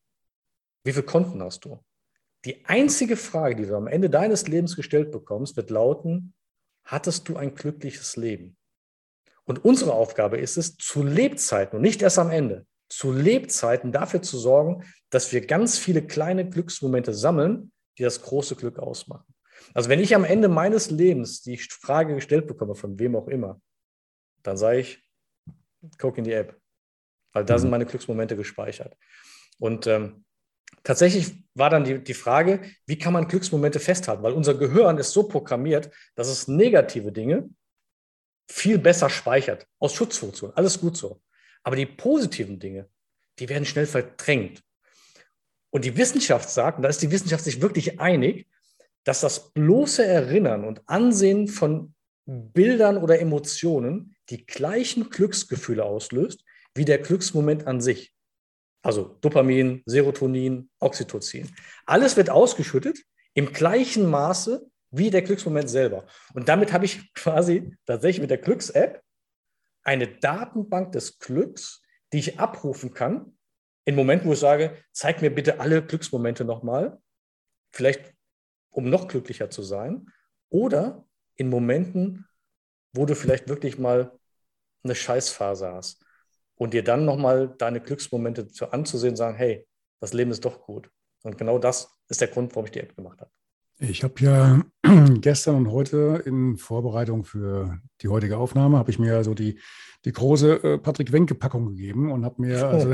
wie viele Konten hast du? Die einzige Frage, die du am Ende deines Lebens gestellt bekommst, wird lauten, hattest du ein glückliches Leben? Und unsere Aufgabe ist es, zu Lebzeiten und nicht erst am Ende, zu Lebzeiten dafür zu sorgen, dass wir ganz viele kleine Glücksmomente sammeln, die das große Glück ausmachen. Also wenn ich am Ende meines Lebens die Frage gestellt bekomme, von wem auch immer, dann sage ich, guck in die App, weil da sind meine Glücksmomente gespeichert. Und ähm, tatsächlich war dann die, die Frage, wie kann man Glücksmomente festhalten? Weil unser Gehirn ist so programmiert, dass es negative Dinge viel besser speichert, aus Schutzfunktion, alles gut so. Aber die positiven Dinge, die werden schnell verdrängt. Und die Wissenschaft sagt, und da ist die Wissenschaft sich wirklich einig, dass das bloße Erinnern und Ansehen von Bildern oder Emotionen die gleichen Glücksgefühle auslöst, wie der Glücksmoment an sich. Also Dopamin, Serotonin, Oxytocin. Alles wird ausgeschüttet im gleichen Maße wie der Glücksmoment selber. Und damit habe ich quasi tatsächlich mit der Glücks-App eine Datenbank des Glücks, die ich abrufen kann, in Momenten, wo ich sage, zeig mir bitte alle Glücksmomente nochmal, vielleicht um noch glücklicher zu sein, oder in Momenten, wo du vielleicht wirklich mal eine Scheißphase hast und dir dann nochmal deine Glücksmomente zu anzusehen und sagen, hey, das Leben ist doch gut. Und genau das ist der Grund, warum ich die App gemacht habe. Ich habe ja gestern und heute in Vorbereitung für die heutige Aufnahme, habe ich mir so die, die große äh, Patrick-Wenke-Packung gegeben und habe mir also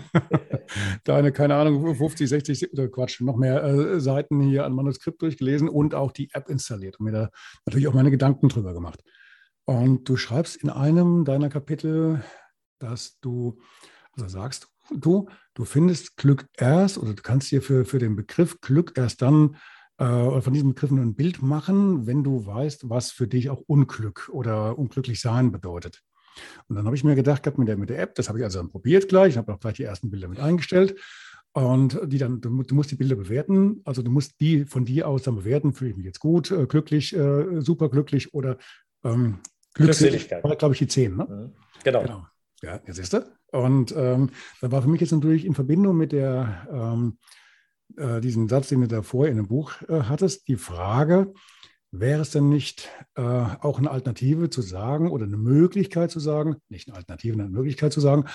deine, keine Ahnung, fünfzig, sechzig, oder Quatsch, noch mehr äh, Seiten hier an Manuskript durchgelesen und auch die App installiert und mir da natürlich auch meine Gedanken drüber gemacht. Und du schreibst in einem deiner Kapitel, dass du, also sagst du, du findest Glück erst, oder du kannst dir für, für den Begriff Glück erst dann oder von diesem Begriff nur ein Bild machen, wenn du weißt, was für dich auch Unglück oder unglücklich sein bedeutet. Und dann habe ich mir gedacht, mit der, mit der App, das habe ich also dann probiert gleich, ich habe auch gleich die ersten Bilder mit eingestellt und die dann, du, du musst die Bilder bewerten, also du musst die von dir aus dann bewerten, fühle ich mich jetzt gut, äh, glücklich, äh, super glücklich oder ähm, Glückseligkeit. War, glaube ich, die zehn, ne? Mhm. Genau. genau. Ja, jetzt siehst du. Und ähm, da war für mich jetzt natürlich in Verbindung mit der ähm, diesen Satz, den du davor in dem Buch äh, hattest, die Frage, wäre es denn nicht äh, auch eine Alternative zu sagen oder eine Möglichkeit zu sagen, nicht eine Alternative, eine Möglichkeit zu sagen,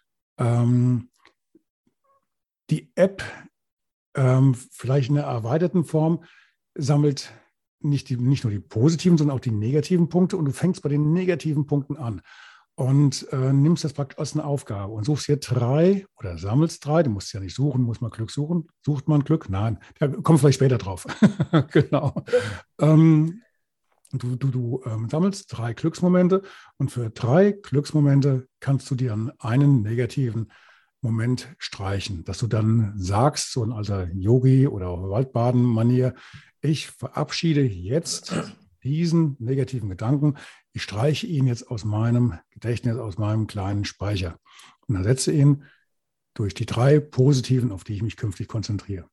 ähm, die App ähm, vielleicht in einer erweiterten Form sammelt nicht, die, nicht nur die positiven, sondern auch die negativen Punkte und du fängst bei den negativen Punkten an. Und äh, nimmst das praktisch als eine Aufgabe und suchst hier drei oder sammelst drei. Du musst ja nicht suchen, muss man Glück suchen. Sucht man Glück? Nein, da kommt vielleicht später drauf. Genau. Ähm, du du, du ähm, sammelst drei Glücksmomente und für drei Glücksmomente kannst du dir einen negativen Moment streichen, dass du dann sagst, so ein alter Yogi oder Waldbaden-Manier, ich verabschiede jetzt diesen negativen Gedanken, ich streiche ihn jetzt aus meinem Gedächtnis, aus meinem kleinen Speicher und ersetze ihn durch die drei positiven, auf die ich mich künftig konzentriere.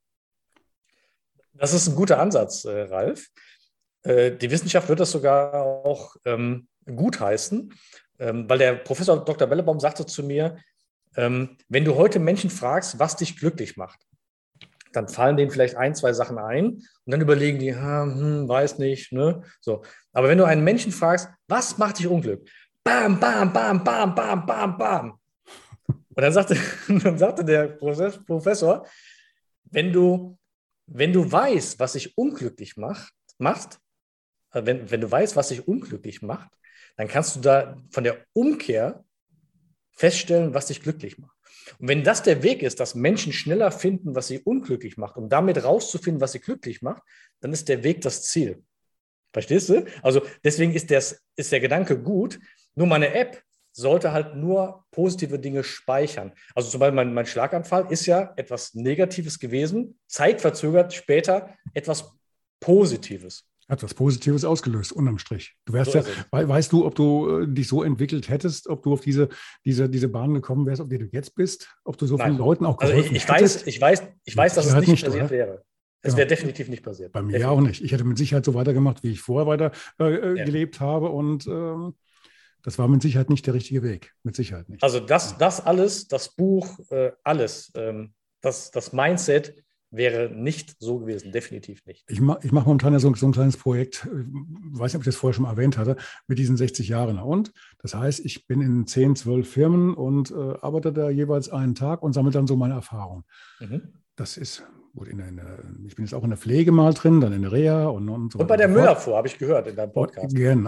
Das ist ein guter Ansatz, äh, Ralf. Äh, die Wissenschaft wird das sogar auch ähm, gutheißen, ähm, weil der Professor Doktor Bellebaum sagte zu mir, ähm, wenn du heute Menschen fragst, was dich glücklich macht, dann fallen denen vielleicht ein, zwei Sachen ein und dann überlegen die, hm, weiß nicht. Ne? So. Aber wenn du einen Menschen fragst, was macht dich unglücklich? Bam, bam, bam, bam, bam, bam, bam. Und dann sagte, dann sagte der Professor, wenn du, wenn du weißt, was dich unglücklich macht, machst, wenn, wenn du weißt, was dich unglücklich macht, dann kannst du da von der Umkehr feststellen, was dich glücklich macht. Und wenn das der Weg ist, dass Menschen schneller finden, was sie unglücklich macht, um damit rauszufinden, was sie glücklich macht, dann ist der Weg das Ziel. Verstehst du? Also deswegen ist, das, ist der Gedanke gut, nur meine App sollte halt nur positive Dinge speichern. Also zum Beispiel mein, mein Schlaganfall ist ja etwas Negatives gewesen, zeitverzögert später etwas Positives. Hat was Positives ausgelöst, unterm Strich. Du wärst So ja, ist es. we- weißt du, ob du äh, dich so entwickelt hättest, ob du auf diese, diese, diese Bahn gekommen wärst, auf der du jetzt bist, ob du so Nein. vielen Leuten auch Also geholfen ich, ich hättest? weiß, ich weiß, ich weiß, dass es Sicherheit nicht, nicht, passiert oder? wäre. Es Genau. wäre definitiv nicht passiert. Bei mir Definitiv. auch nicht. Ich hätte mit Sicherheit so weitergemacht, wie ich vorher weiter äh, Ja. gelebt habe und ähm, das war mit Sicherheit nicht der richtige Weg. Mit Sicherheit nicht. Also das, das alles, das Buch, äh, alles, ähm, das, das Mindset wäre nicht so gewesen, definitiv nicht. Ich mache ich mach momentan ja so, so ein kleines Projekt, ich weiß nicht, ob ich das vorher schon mal erwähnt hatte, mit diesen sechzig Jahren. Und das heißt, ich bin in zehn, zwölf Firmen und äh, arbeite da jeweils einen Tag und sammle dann so meine Erfahrungen. Mhm. Das ist, gut, in der, in der, ich bin jetzt auch in der Pflege mal drin, dann in der Reha und, und so Und bei der so fort. Müller-Fuhr, habe ich gehört in deinem Podcast. Genau.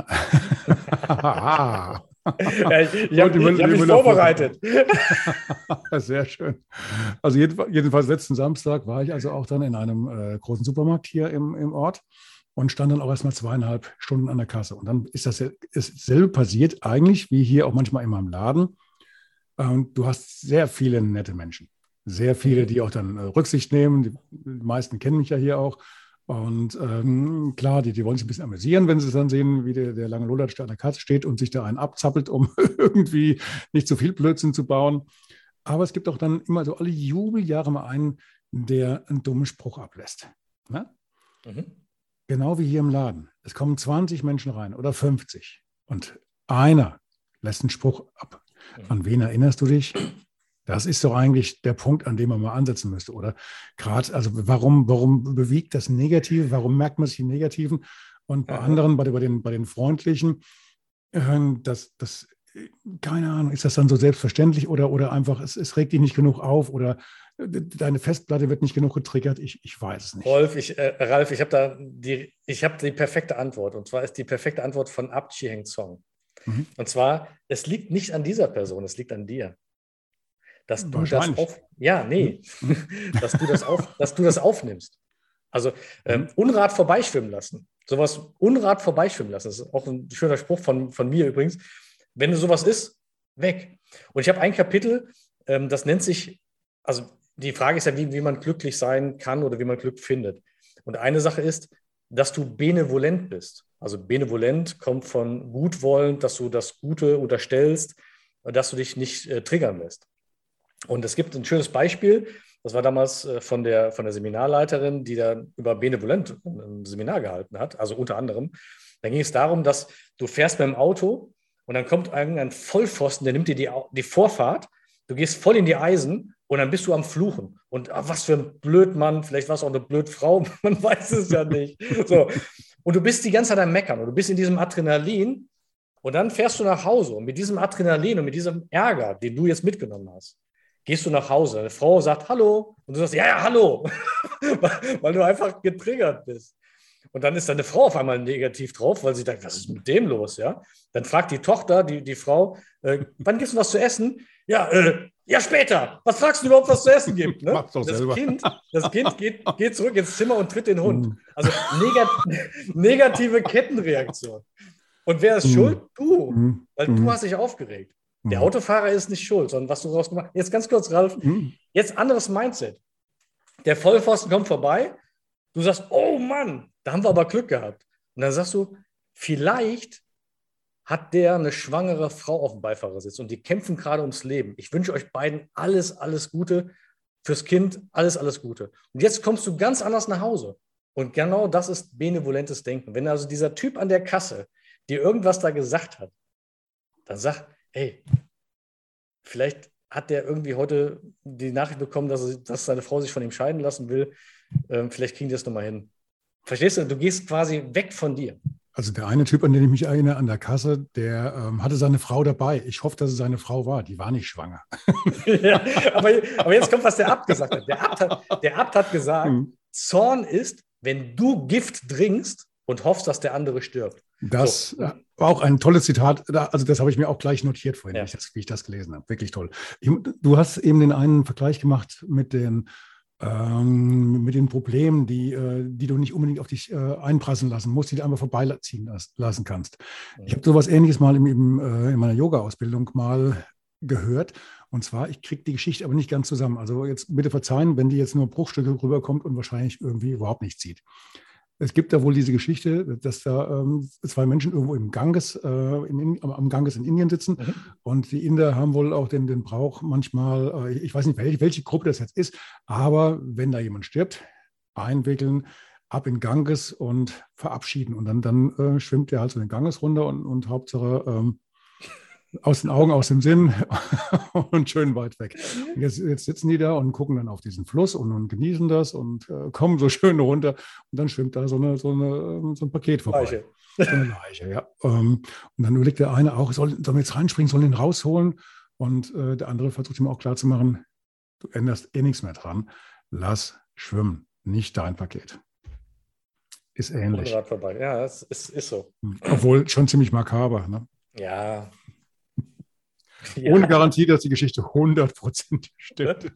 Ja, ich ich Und habe die Müll- ich hab die mich Müller-Fuhr. vorbereitet. Sehr schön. Also jedenfalls, jedenfalls letzten Samstag war ich also auch dann in einem äh, großen Supermarkt hier im, im Ort und stand dann auch erstmal zweieinhalb Stunden an der Kasse. Und dann ist das dasselbe passiert eigentlich, wie hier auch manchmal in meinem Laden. Ähm, du hast sehr viele nette Menschen. Sehr viele, die auch dann äh, Rücksicht nehmen. Die, die meisten kennen mich ja hier auch. Und ähm, klar, die, die wollen sich ein bisschen amüsieren, wenn sie dann sehen, wie der, der lange Lolatsch an der Kasse steht und sich da einen abzappelt, um irgendwie nicht so viel Blödsinn zu bauen. Aber es gibt auch dann immer so alle Jubeljahre mal einen, der einen dummen Spruch ablässt. Ne? Mhm. Genau wie hier im Laden. Es kommen zwanzig Menschen rein oder fünfzig und einer lässt einen Spruch ab. An wen erinnerst du dich? Das ist doch eigentlich der Punkt, an dem man mal ansetzen müsste, oder? Gerade, also warum, warum bewegt das Negative? Warum merkt man sich die Negativen? Und bei Aha. anderen, bei, bei, den, bei den Freundlichen, äh, das, das, keine Ahnung, ist das dann so selbstverständlich oder, oder einfach, es, es regt dich nicht genug auf oder deine Festplatte wird nicht genug getriggert? Ich, ich weiß es nicht. Rolf, ich, äh, Ralf, ich habe da die, ich habe die perfekte Antwort. Und zwar ist die perfekte Antwort von Abchi Heng Song. Mhm. Und zwar, es liegt nicht an dieser Person, es liegt an dir. Dass du das Wahrscheinlich. auf, ja, nee, dass du das auf, dass du das aufnimmst. Also ähm, Mhm. Unrat vorbeischwimmen lassen. Sowas Unrat vorbeischwimmen lassen. Das ist auch ein schöner Spruch von, von mir übrigens. Wenn du sowas ist, weg. Und ich habe ein Kapitel, ähm, das nennt sich, also die Frage ist ja, wie, wie man glücklich sein kann oder wie man Glück findet. Und eine Sache ist, dass du benevolent bist. Also benevolent kommt von gutwollend, dass du das Gute unterstellst, dass du dich nicht äh, triggern lässt. Und es gibt ein schönes Beispiel, das war damals äh, von, der, von der Seminarleiterin, die da über Benevolent ein Seminar gehalten hat, also unter anderem. Da ging es darum, dass du fährst mit dem Auto und dann kommt irgendein Vollpfosten, der nimmt dir die, die Vorfahrt, du gehst voll in die Eisen und dann bist du am Fluchen. Und ach, was für ein Blödmann, vielleicht war es auch eine Blödfrau, man weiß es ja nicht. So. Und du bist die ganze Zeit am Meckern und du bist in diesem Adrenalin und dann fährst du nach Hause und mit diesem Adrenalin und mit diesem Ärger, den du jetzt mitgenommen hast, gehst du nach Hause. Eine Frau sagt Hallo und du sagst, ja, ja, hallo, weil du einfach getriggert bist. Und dann ist deine Frau auf einmal negativ drauf, weil sie denkt, was ist mit dem los? Ja? Dann fragt die Tochter, die, die Frau, äh, wann gibt's was zu essen? Ja, äh, ja, später. Was fragst du überhaupt, was zu essen gibt? Ne? Mach's doch Das selber. Kind, das Kind geht, geht zurück ins Zimmer und tritt den Hund. Mhm. Also negat negative Kettenreaktion. Und wer ist Mhm. schuld? Du. Mhm. Weil Mhm. du hast dich aufgeregt. Der Mhm. Autofahrer ist nicht schuld, sondern was du draus gemacht hast. Jetzt ganz kurz, Ralf, Mhm. jetzt anderes Mindset. Der Vollpfosten kommt vorbei, du sagst, oh Mann, da haben wir aber Glück gehabt. Und dann sagst du, vielleicht hat der eine schwangere Frau auf dem Beifahrersitz und die kämpfen gerade ums Leben. Ich wünsche euch beiden alles, alles Gute fürs Kind, alles, alles Gute. Und jetzt kommst du ganz anders nach Hause. Und genau das ist benevolentes Denken. Wenn also dieser Typ an der Kasse dir irgendwas da gesagt hat, dann sag, hey, vielleicht hat der irgendwie heute die Nachricht bekommen, dass, er, dass seine Frau sich von ihm scheiden lassen will. Ähm, vielleicht kriegen die das nochmal hin. Verstehst du? Du gehst quasi weg von dir. Also der eine Typ, an den ich mich erinnere, an der Kasse, der ähm, hatte seine Frau dabei. Ich hoffe, dass es seine Frau war. Die war nicht schwanger. Ja, aber, aber jetzt kommt, was der Abt gesagt hat. Der Abt hat, der Abt hat gesagt, Mhm. Zorn ist, wenn du Gift trinkst und hoffst, dass der andere stirbt. Das So. äh, war auch ein tolles Zitat. Da- Also das habe ich mir auch gleich notiert vorhin, Ja. wie, ich das, wie ich das gelesen habe. Wirklich toll. Ich, du hast eben den einen Vergleich gemacht mit den, ähm, mit den Problemen, die, äh, die du nicht unbedingt auf dich äh, einprasseln lassen musst, die du einfach vorbeiziehen las- lassen kannst. Ich habe sowas Ähnliches mal im, im, äh, in meiner Yoga-Ausbildung mal gehört. Und zwar, ich kriege die Geschichte aber nicht ganz zusammen. Also jetzt bitte verzeihen, wenn die jetzt nur Bruchstücke rüberkommt und wahrscheinlich irgendwie überhaupt nicht zieht. Es gibt da wohl diese Geschichte, dass da ähm, zwei Menschen irgendwo im Ganges, äh, in, in, am Ganges in Indien sitzen. Mhm. Und die Inder haben wohl auch den, den Brauch manchmal, äh, ich weiß nicht, welche, welche Gruppe das jetzt ist, aber wenn da jemand stirbt, einwickeln, ab in Ganges und verabschieden. Und dann, dann äh, schwimmt der halt so den Ganges runter und, und Hauptsache ähm, aus den Augen, aus dem Sinn und schön weit weg. Und jetzt, jetzt sitzen die da und gucken dann auf diesen Fluss und, und genießen das und äh, kommen so schön runter. Und dann schwimmt da so, eine, so, eine, so ein Paket vorbei. Leiche. So eine Leiche, ja. Ähm, und dann überlegt der eine auch, soll, sollen wir jetzt reinspringen, sollen den rausholen? Und äh, der andere versucht ihm auch klarzumachen, du änderst eh nichts mehr dran. Lass schwimmen, nicht dein Paket. Ist ähnlich. Rad vorbei. Ja, es ist, ist so. Obwohl schon ziemlich makaber. Ne? Ja. Ohne Ja. Garantie, dass die Geschichte hundertprozentig stimmt.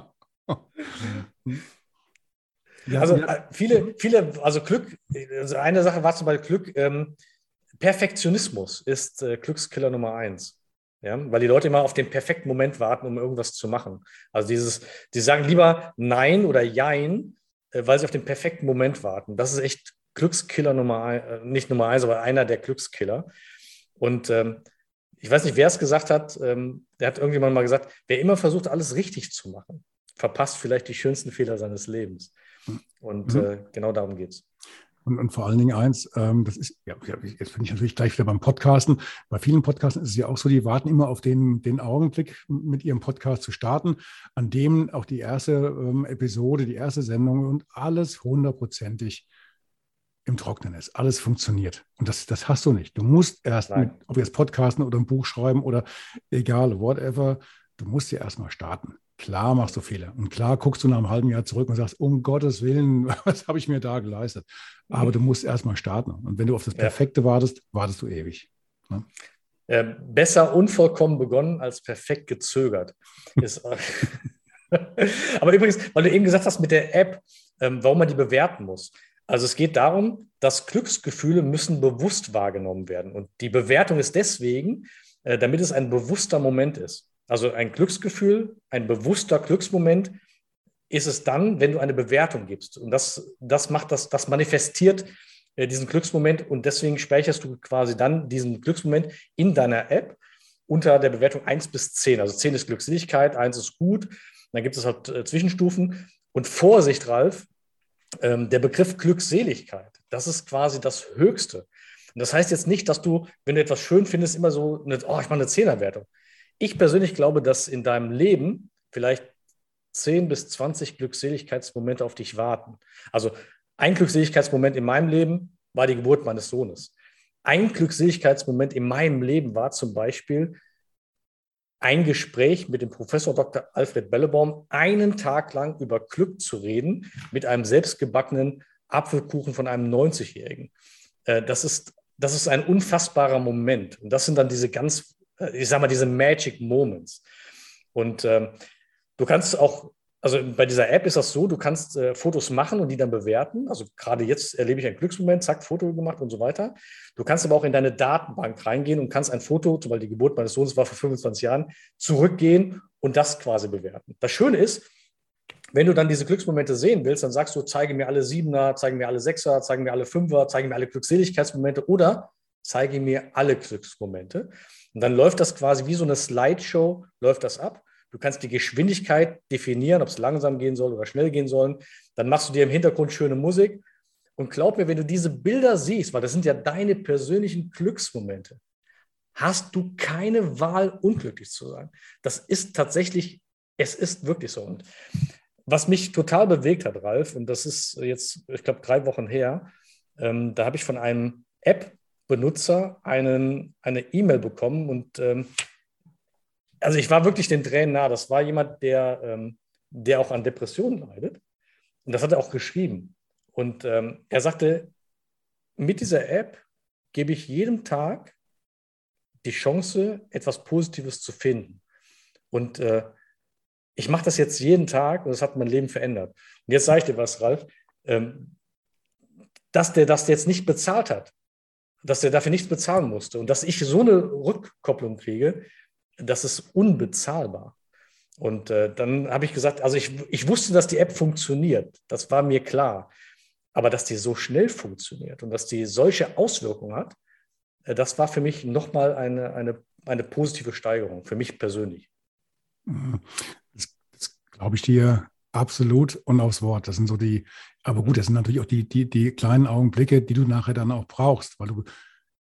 Ja, Also ja. äh, viele, viele, also Glück, also eine Sache war zum Beispiel Glück, ähm, Perfektionismus ist äh, Glückskiller Nummer eins. Ja, weil die Leute immer auf den perfekten Moment warten, um irgendwas zu machen. Also dieses, die sagen lieber Nein oder Jein, äh, weil sie auf den perfekten Moment warten. Das ist echt Glückskiller Nummer eins, äh, nicht Nummer eins, aber einer der Glückskiller. Und ähm, ich weiß nicht, wer es gesagt hat, ähm, der hat irgendjemand mal gesagt, wer immer versucht, alles richtig zu machen, verpasst vielleicht die schönsten Fehler seines Lebens. Und Mhm. äh, genau darum geht es. Und, und vor allen Dingen eins, ähm, das ist, ja, jetzt bin ich natürlich gleich wieder beim Podcasten. Bei vielen Podcasten ist es ja auch so, die warten immer auf den, den Augenblick, mit ihrem Podcast zu starten, an dem auch die erste ähm, Episode, die erste Sendung und alles hundertprozentig im Trocknen ist. Alles funktioniert. Und das, das hast du nicht. Du musst erst, mit, ob jetzt Podcasten oder ein Buch schreiben oder egal, whatever, du musst ja erstmal starten. Klar machst du Fehler. Und klar guckst du nach einem halben Jahr zurück und sagst, um Gottes Willen, was habe ich mir da geleistet? Aber du musst erstmal starten. Und wenn du auf das Perfekte ja. wartest, wartest du ewig. Ne? Äh, besser unvollkommen begonnen als perfekt gezögert. Ist, aber übrigens, weil du eben gesagt hast mit der App, ähm, warum man die bewerten muss. Also es geht darum, dass Glücksgefühle müssen bewusst wahrgenommen werden. Und die Bewertung ist deswegen, äh, damit es ein bewusster Moment ist. Also ein Glücksgefühl, ein bewusster Glücksmoment ist es dann, wenn du eine Bewertung gibst. Und das, das macht das, das manifestiert äh, diesen Glücksmoment und deswegen speicherst du quasi dann diesen Glücksmoment in deiner App unter der Bewertung eins bis zehn. Also zehn ist Glückseligkeit, eins ist gut. Dann gibt es halt äh, Zwischenstufen. Und Vorsicht, Ralf, ähm, der Begriff Glückseligkeit, das ist quasi das Höchste. Und das heißt jetzt nicht, dass du, wenn du etwas schön findest, immer so, eine, oh, ich mache eine Zehnerwertung. Ich persönlich glaube, dass in deinem Leben vielleicht zehn bis zwanzig Glückseligkeitsmomente auf dich warten. Also ein Glückseligkeitsmoment in meinem Leben war die Geburt meines Sohnes. Ein Glückseligkeitsmoment in meinem Leben war zum Beispiel ein Gespräch mit dem Professor Doktor Alfred Bellebaum, einen Tag lang über Glück zu reden, mit einem selbstgebackenen Apfelkuchen von einem neunzigjährigen. Das ist, das ist ein unfassbarer Moment. Und das sind dann diese ganz, ich sag mal, diese Magic Moments. Und ähm, du kannst auch Also bei dieser App ist das so, du kannst äh, Fotos machen und die dann bewerten. Also gerade jetzt erlebe ich einen Glücksmoment, zack, Foto gemacht und so weiter. Du kannst aber auch in deine Datenbank reingehen und kannst ein Foto, zum Beispiel die Geburt meines Sohnes war vor fünfundzwanzig Jahren, zurückgehen und das quasi bewerten. Das Schöne ist, wenn du dann diese Glücksmomente sehen willst, dann sagst du, zeige mir alle Siebener, zeige mir alle Sechser, zeige mir alle Fünfer, zeige mir alle Glückseligkeitsmomente oder zeige mir alle Glücksmomente. Und dann läuft das quasi wie so eine Slideshow, läuft das ab. Du kannst die Geschwindigkeit definieren, ob es langsam gehen soll oder schnell gehen soll. Dann machst du dir im Hintergrund schöne Musik. Und glaub mir, wenn du diese Bilder siehst, weil das sind ja deine persönlichen Glücksmomente, hast du keine Wahl, unglücklich zu sein. Das ist tatsächlich, es ist wirklich so. Und was mich total bewegt hat, Ralf, und das ist jetzt, ich glaube, drei Wochen her, ähm, da habe ich von einem App-Benutzer einen, eine E-Mail bekommen und ähm, also ich war wirklich den Tränen nah. Das war jemand, der, ähm, der auch an Depressionen leidet. Und das hat er auch geschrieben. Und ähm, er sagte, mit dieser App gebe ich jedem Tag die Chance, etwas Positives zu finden. Und äh, ich mache das jetzt jeden Tag und es hat mein Leben verändert. Und jetzt sage ich dir was, Ralf, ähm, dass der das jetzt nicht bezahlt hat, dass der dafür nichts bezahlen musste und dass ich so eine Rückkopplung kriege, das ist unbezahlbar. Und äh, dann habe ich gesagt, also ich, ich wusste, dass die App funktioniert. Das war mir klar. Aber dass die so schnell funktioniert und dass die solche Auswirkungen hat, äh, das war für mich nochmal eine, eine, eine positive Steigerung, für mich persönlich. Das, das glaube ich dir absolut und aufs Wort. Das sind so die, aber gut, das sind natürlich auch die, die, die kleinen Augenblicke, die du nachher dann auch brauchst, weil du,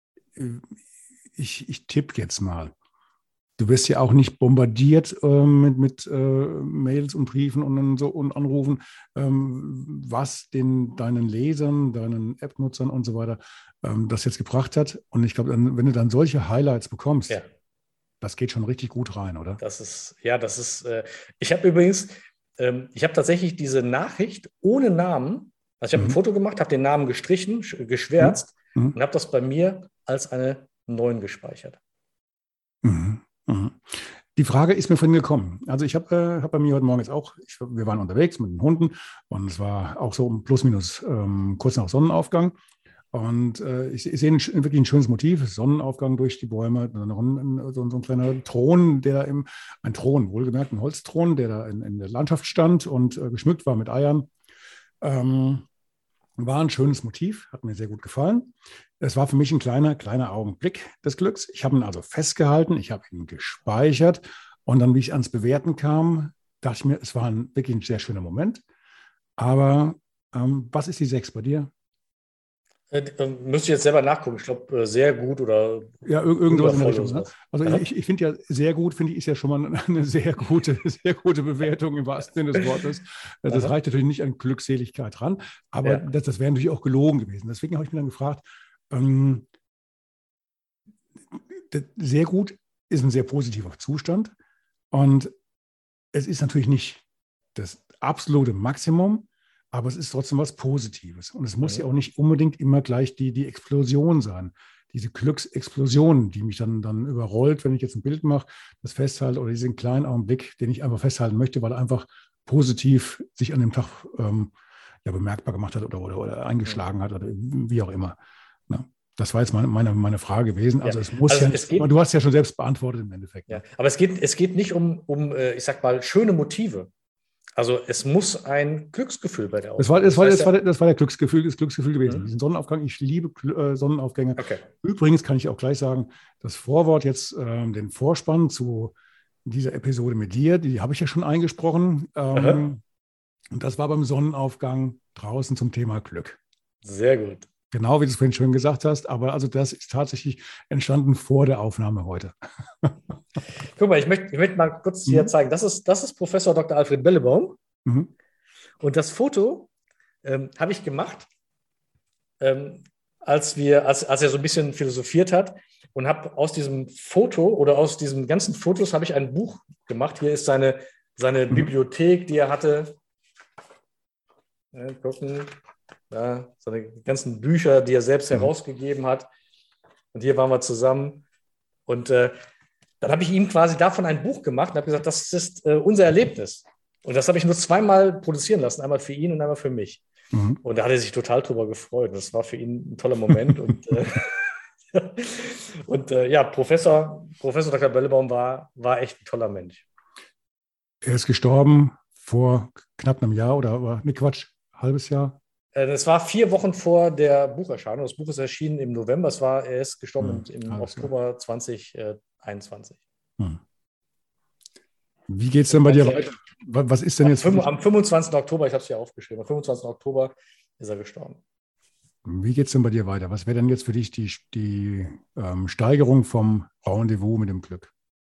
ich, ich tippe jetzt mal, du wirst ja auch nicht bombardiert äh, mit, mit äh, Mails und Briefen und, so, und Anrufen, ähm, was den, deinen Lesern, deinen App-Nutzern und so weiter ähm, das jetzt gebracht hat. Und ich glaube, wenn du dann solche Highlights bekommst, ja. Das geht schon richtig gut rein, oder? Das ist, ja, das ist, äh, ich habe übrigens, ähm, ich habe tatsächlich diese Nachricht ohne Namen, also ich habe mhm. ein Foto gemacht, habe den Namen gestrichen, geschwärzt mhm. und habe das bei mir als eine neun gespeichert. Mhm. Die Frage ist mir vorhin gekommen. Also ich habe äh, hab bei mir heute Morgen jetzt auch, ich, wir waren unterwegs mit den Hunden und es war auch so plus minus ähm, kurz nach Sonnenaufgang. Und äh, ich, ich sehe ein, wirklich ein schönes Motiv, Sonnenaufgang durch die Bäume, so, so, so ein kleiner Thron, der da im, ein Thron, wohlgemerkt, ein Holzthron, der da in, in der Landschaft stand und äh, geschmückt war mit Eiern. Ähm, War ein schönes Motiv, hat mir sehr gut gefallen. Es war für mich ein kleiner, kleiner Augenblick des Glücks. Ich habe ihn also festgehalten, ich habe ihn gespeichert und dann, wie ich ans Bewerten kam, dachte ich mir, es war ein, wirklich ein sehr schöner Moment. Aber ähm, was ist die sechs bei dir? Äh, müsste ich jetzt selber nachgucken. Ich glaube, sehr gut oder ja, ir irgendwas in der Richtung. Ne? Also ja. ich, ich finde ja sehr gut, finde ich, ist ja schon mal eine sehr gute, sehr gute Bewertung im wahrsten Sinne des Wortes. Das Aha. reicht natürlich nicht an Glückseligkeit ran, aber ja. das, das wäre natürlich auch gelogen gewesen. Deswegen habe ich mich dann gefragt, ähm, sehr gut ist ein sehr positiver Zustand und es ist natürlich nicht das absolute Maximum, aber es ist trotzdem was Positives. Und es muss ja auch nicht unbedingt immer gleich die, die Explosion sein. Diese Glücksexplosion, die mich dann, dann überrollt, wenn ich jetzt ein Bild mache, das festhalte oder diesen kleinen Augenblick, den ich einfach festhalten möchte, weil er einfach positiv sich an dem Tag ähm, ja, bemerkbar gemacht hat oder, oder, oder eingeschlagen hat oder wie auch immer. Na, das war jetzt meine, meine, meine Frage gewesen. Also, ja. es muss also ja, es geht, du hast ja schon selbst beantwortet im Endeffekt. Ja. Aber es geht, es geht nicht um, um, ich sag mal, schöne Motive. Also es muss ein Glücksgefühl bei der Aufnahme. Das war, das, war, das, war, der, das war der Glücksgefühl, das Glücksgefühl gewesen. Mhm. Diesen Sonnenaufgang, ich liebe äh, Sonnenaufgänge. Okay. Übrigens kann ich auch gleich sagen, das Vorwort jetzt, äh, den Vorspann zu dieser Episode mit dir, die habe ich ja schon eingesprochen. Ähm, und das war beim Sonnenaufgang draußen zum Thema Glück. Sehr gut. Genau, wie du es vorhin schön gesagt hast. Aber also das ist tatsächlich entstanden vor der Aufnahme heute. Guck mal, ich möchte, ich möchte mal kurz mhm. hier zeigen. Das ist, das ist Professor Doktor Alfred Bellebaum. Mhm. Und das Foto ähm, habe ich gemacht, ähm, als, wir, als, als er so ein bisschen philosophiert hat. Und habe aus diesem Foto oder aus diesen ganzen Fotos habe ich ein Buch gemacht. Hier ist seine, seine mhm. Bibliothek, die er hatte. Ja, gucken. Ja, seine ganzen Bücher, die er selbst mhm. herausgegeben hat. Und hier waren wir zusammen. Und äh, dann habe ich ihm quasi davon ein Buch gemacht und habe gesagt, das ist äh, unser Erlebnis. Und das habe ich nur zweimal produzieren lassen, einmal für ihn und einmal für mich. Mhm. Und da hat er sich total drüber gefreut. Das war für ihn ein toller Moment. und äh, und äh, ja, Professor, Professor Doktor Böllebaum war, war echt ein toller Mensch. Er ist gestorben vor knapp einem Jahr oder war, ne Quatsch, halbes Jahr? Das war vier Wochen vor der Bucherscheinung. Das Buch ist erschienen im November. Es war, er ist gestorben hm, im Oktober Jahr. zwanzig einundzwanzig. Hm. Wie geht es denn bei dir weiter? Was ist denn am jetzt? fünf, am fünfundzwanzigsten Oktober, ich habe es hier aufgeschrieben, am fünfundzwanzigsten Oktober ist er gestorben. Wie geht es denn bei dir weiter? Was wäre denn jetzt für dich die, die ähm, Steigerung vom Rendezvous mit dem Glück?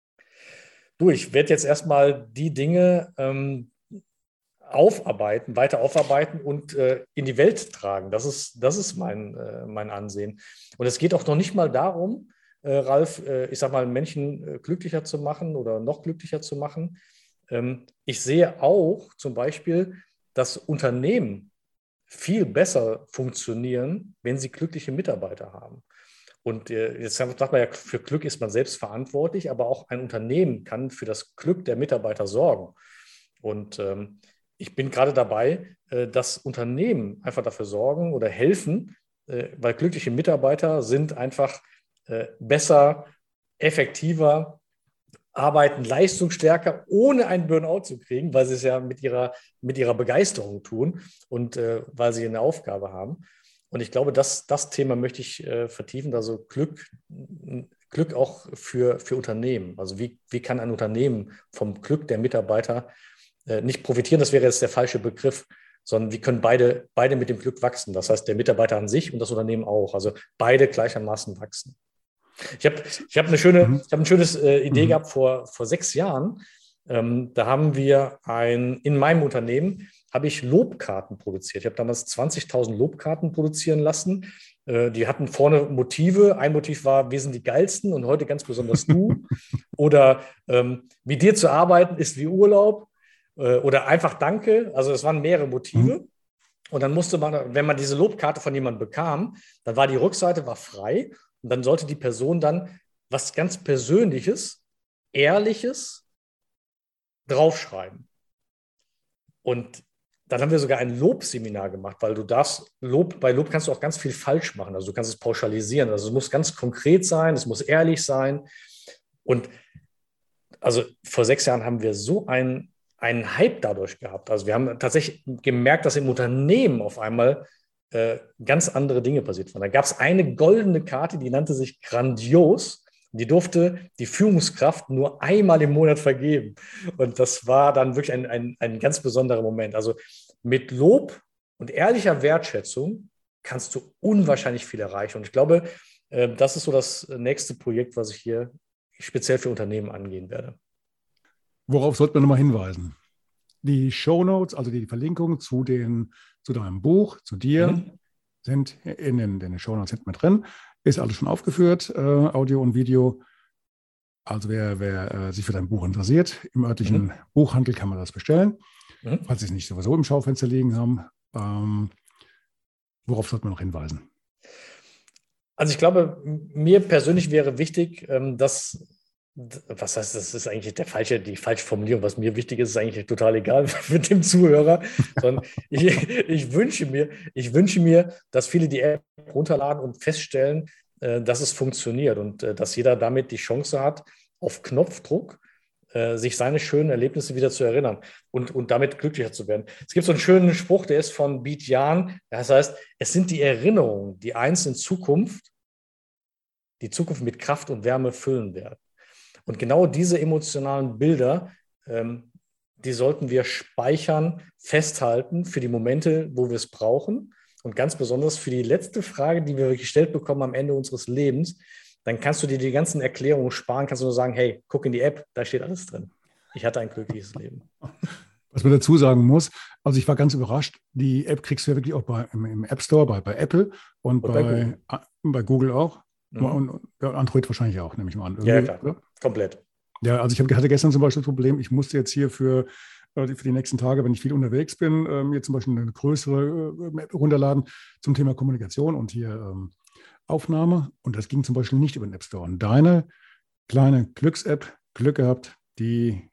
Du, ich werde jetzt erstmal die Dinge ähm, aufarbeiten, weiter aufarbeiten und äh, in die Welt tragen. Das ist, das ist mein, äh, mein Ansehen. Und es geht auch noch nicht mal darum, äh, Ralf, äh, ich sag mal, Menschen äh, glücklicher zu machen oder noch glücklicher zu machen. Ähm, ich sehe auch zum Beispiel, dass Unternehmen viel besser funktionieren, wenn sie glückliche Mitarbeiter haben. Und äh, jetzt sagt man ja, für Glück ist man selbst verantwortlich, aber auch ein Unternehmen kann für das Glück der Mitarbeiter sorgen. Und ähm, ich bin gerade dabei, äh, dass Unternehmen einfach dafür sorgen oder helfen, äh, weil glückliche Mitarbeiter sind einfach äh, besser, effektiver, arbeiten leistungsstärker, ohne einen Burnout zu kriegen, weil sie es ja mit ihrer, mit ihrer Begeisterung tun und äh, weil sie eine Aufgabe haben. Und ich glaube, das, das Thema möchte ich äh, vertiefen, also Glück, Glück auch für, für Unternehmen. Also wie, wie kann ein Unternehmen vom Glück der Mitarbeiter äh, nicht profitieren, das wäre jetzt der falsche Begriff, sondern wie können beide, beide mit dem Glück wachsen. Das heißt, der Mitarbeiter an sich und das Unternehmen auch. Also beide gleichermaßen wachsen. Ich habe ich hab eine schöne, mhm. ich hab eine schöne äh, Idee mhm. gehabt vor, vor sechs Jahren. Ähm, da haben wir ein, in meinem Unternehmen habe ich Lobkarten produziert. Ich habe damals zwanzigtausend Lobkarten produzieren lassen. Äh, die hatten vorne Motive. Ein Motiv war, wir sind die Geilsten und heute ganz besonders du. Oder ähm, mit dir zu arbeiten ist wie Urlaub. Äh, oder einfach Danke. Also es waren mehrere Motive. Mhm. Und dann musste man, wenn man diese Lobkarte von jemandem bekam, dann war die Rückseite war frei. Und dann sollte die Person dann was ganz Persönliches, Ehrliches draufschreiben. Und dann haben wir sogar ein Lobseminar gemacht, weil du darfst, Lob, bei Lob kannst du auch ganz viel falsch machen. Also du kannst es pauschalisieren. Also es muss ganz konkret sein, es muss ehrlich sein. Und also vor sechs Jahren haben wir so einen, einen Hype dadurch gehabt. Also wir haben tatsächlich gemerkt, dass im Unternehmen auf einmal äh, ganz andere Dinge passiert waren. Da gab es eine goldene Karte, die nannte sich Grandios. Die durfte die Führungskraft nur einmal im Monat vergeben. Und das war dann wirklich ein, ein, ein ganz besonderer Moment. Also mit Lob und ehrlicher Wertschätzung kannst du unwahrscheinlich viel erreichen. Und ich glaube, das ist so das nächste Projekt, was ich hier speziell für Unternehmen angehen werde. Worauf sollte man nochmal hinweisen? Die Shownotes, also die Verlinkung zu, den, zu deinem Buch, zu dir, mhm. sind in den, in den Shownotes hinten mit drin. Ist alles schon aufgeführt, äh, Audio und Video. Also wer, wer äh, sich für dein Buch interessiert, im örtlichen mhm. Buchhandel kann man das bestellen, mhm. falls sie es nicht sowieso im Schaufenster liegen haben. Ähm, worauf sollte man noch hinweisen? Also ich glaube, mir persönlich wäre wichtig, ähm, dass, was heißt, das ist eigentlich der falsche, die falsche Formulierung, was mir wichtig ist, ist eigentlich total egal mit dem Zuhörer, sondern ich, ich, wünsche mir, ich wünsche mir, dass viele die App runterladen und feststellen, äh, dass es funktioniert und äh, dass jeder damit die Chance hat, auf Knopfdruck äh, sich seine schönen Erlebnisse wieder zu erinnern und, und damit glücklicher zu werden. Es gibt so einen schönen Spruch, der ist von Beat Jan, das heißt, es sind die Erinnerungen, die eins in Zukunft, die Zukunft mit Kraft und Wärme füllen werden. Und genau diese emotionalen Bilder, ähm, die sollten wir speichern, festhalten für die Momente, wo wir es brauchen. Und ganz besonders für die letzte Frage, die wir gestellt bekommen am Ende unseres Lebens, dann kannst du dir die ganzen Erklärungen sparen, kannst du nur sagen, hey, guck in die App, da steht alles drin. Ich hatte ein glückliches Leben. Was man dazu sagen muss, also ich war ganz überrascht, die App kriegst du ja wirklich auch bei, im, im App Store, bei, bei Apple und, und bei, bei, Google. A, bei Google auch. Mhm. Und ja, Android wahrscheinlich auch, nehme ich mal an. Ja, klar, oder? Komplett. Ja, also ich hatte gestern zum Beispiel das Problem, ich musste jetzt hier für, für die nächsten Tage, wenn ich viel unterwegs bin, äh, mir zum Beispiel eine größere äh, App runterladen zum Thema Kommunikation und hier ähm, Aufnahme. Und das ging zum Beispiel nicht über den App Store. Und deine kleine Glücks-App, Glück gehabt, die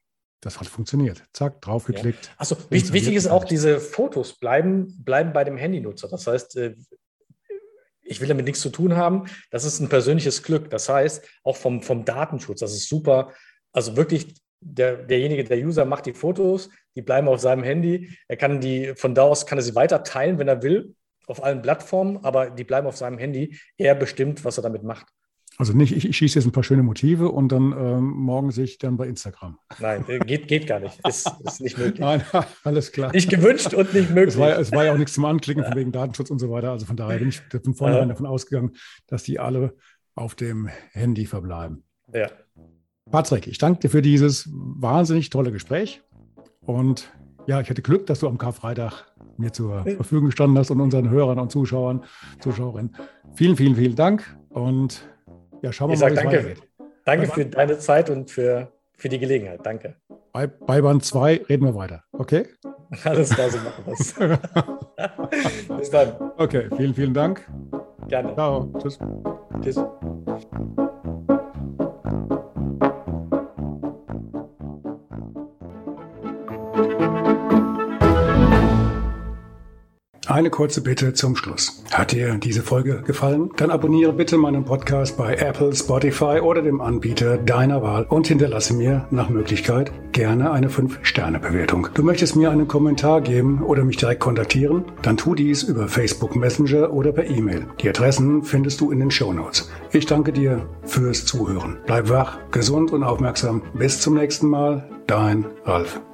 das hat funktioniert. Zack, draufgeklickt. Ja. Achso, wichtig, wichtig ist auch, diese Fotos bleiben, bleiben bei dem Handynutzer. Das heißt, ich will damit nichts zu tun haben. Das ist ein persönliches Glück. Das heißt, auch vom, vom Datenschutz, das ist super. Also wirklich, der, derjenige, der User macht die Fotos, die bleiben auf seinem Handy. Er kann die, von da aus kann er sie weiter teilen, wenn er will, auf allen Plattformen, aber die bleiben auf seinem Handy. Er bestimmt, was er damit macht. Also nicht, ich, ich schieße jetzt ein paar schöne Motive und dann ähm, morgen sehe ich dann bei Instagram. Nein, geht, geht gar nicht. Ist, ist nicht möglich. Nein, alles klar. Nicht gewünscht und nicht möglich. Es war, es war ja auch nichts zum Anklicken von wegen Datenschutz und so weiter. Also von daher bin ich von vornherein ja. davon ausgegangen, dass die alle auf dem Handy verbleiben. Ja. Patrick, ich danke dir für dieses wahnsinnig tolle Gespräch. Und ja, ich hatte Glück, dass du am Karfreitag mir zur Verfügung gestanden hast und unseren Hörern und Zuschauern, Zuschauerinnen. Vielen, vielen, vielen Dank. Und ja, schauen wir ich mal, wie es weitergeht. Danke für deine Zeit und für, für die Gelegenheit. Danke. Bei, bei Band zwei reden wir weiter. Okay? Alles klar, so machen wir es. Bis dann. Okay, vielen, vielen Dank. Gerne. Ciao. Tschüss. Tschüss. Eine kurze Bitte zum Schluss. Hat dir diese Folge gefallen? Dann abonniere bitte meinen Podcast bei Apple, Spotify oder dem Anbieter deiner Wahl und hinterlasse mir nach Möglichkeit gerne eine fünf Sterne Bewertung. Du möchtest mir einen Kommentar geben oder mich direkt kontaktieren? Dann tu dies über Facebook Messenger oder per E-Mail. Die Adressen findest du in den Shownotes. Ich danke dir fürs Zuhören. Bleib wach, gesund und aufmerksam. Bis zum nächsten Mal. Dein Ralf.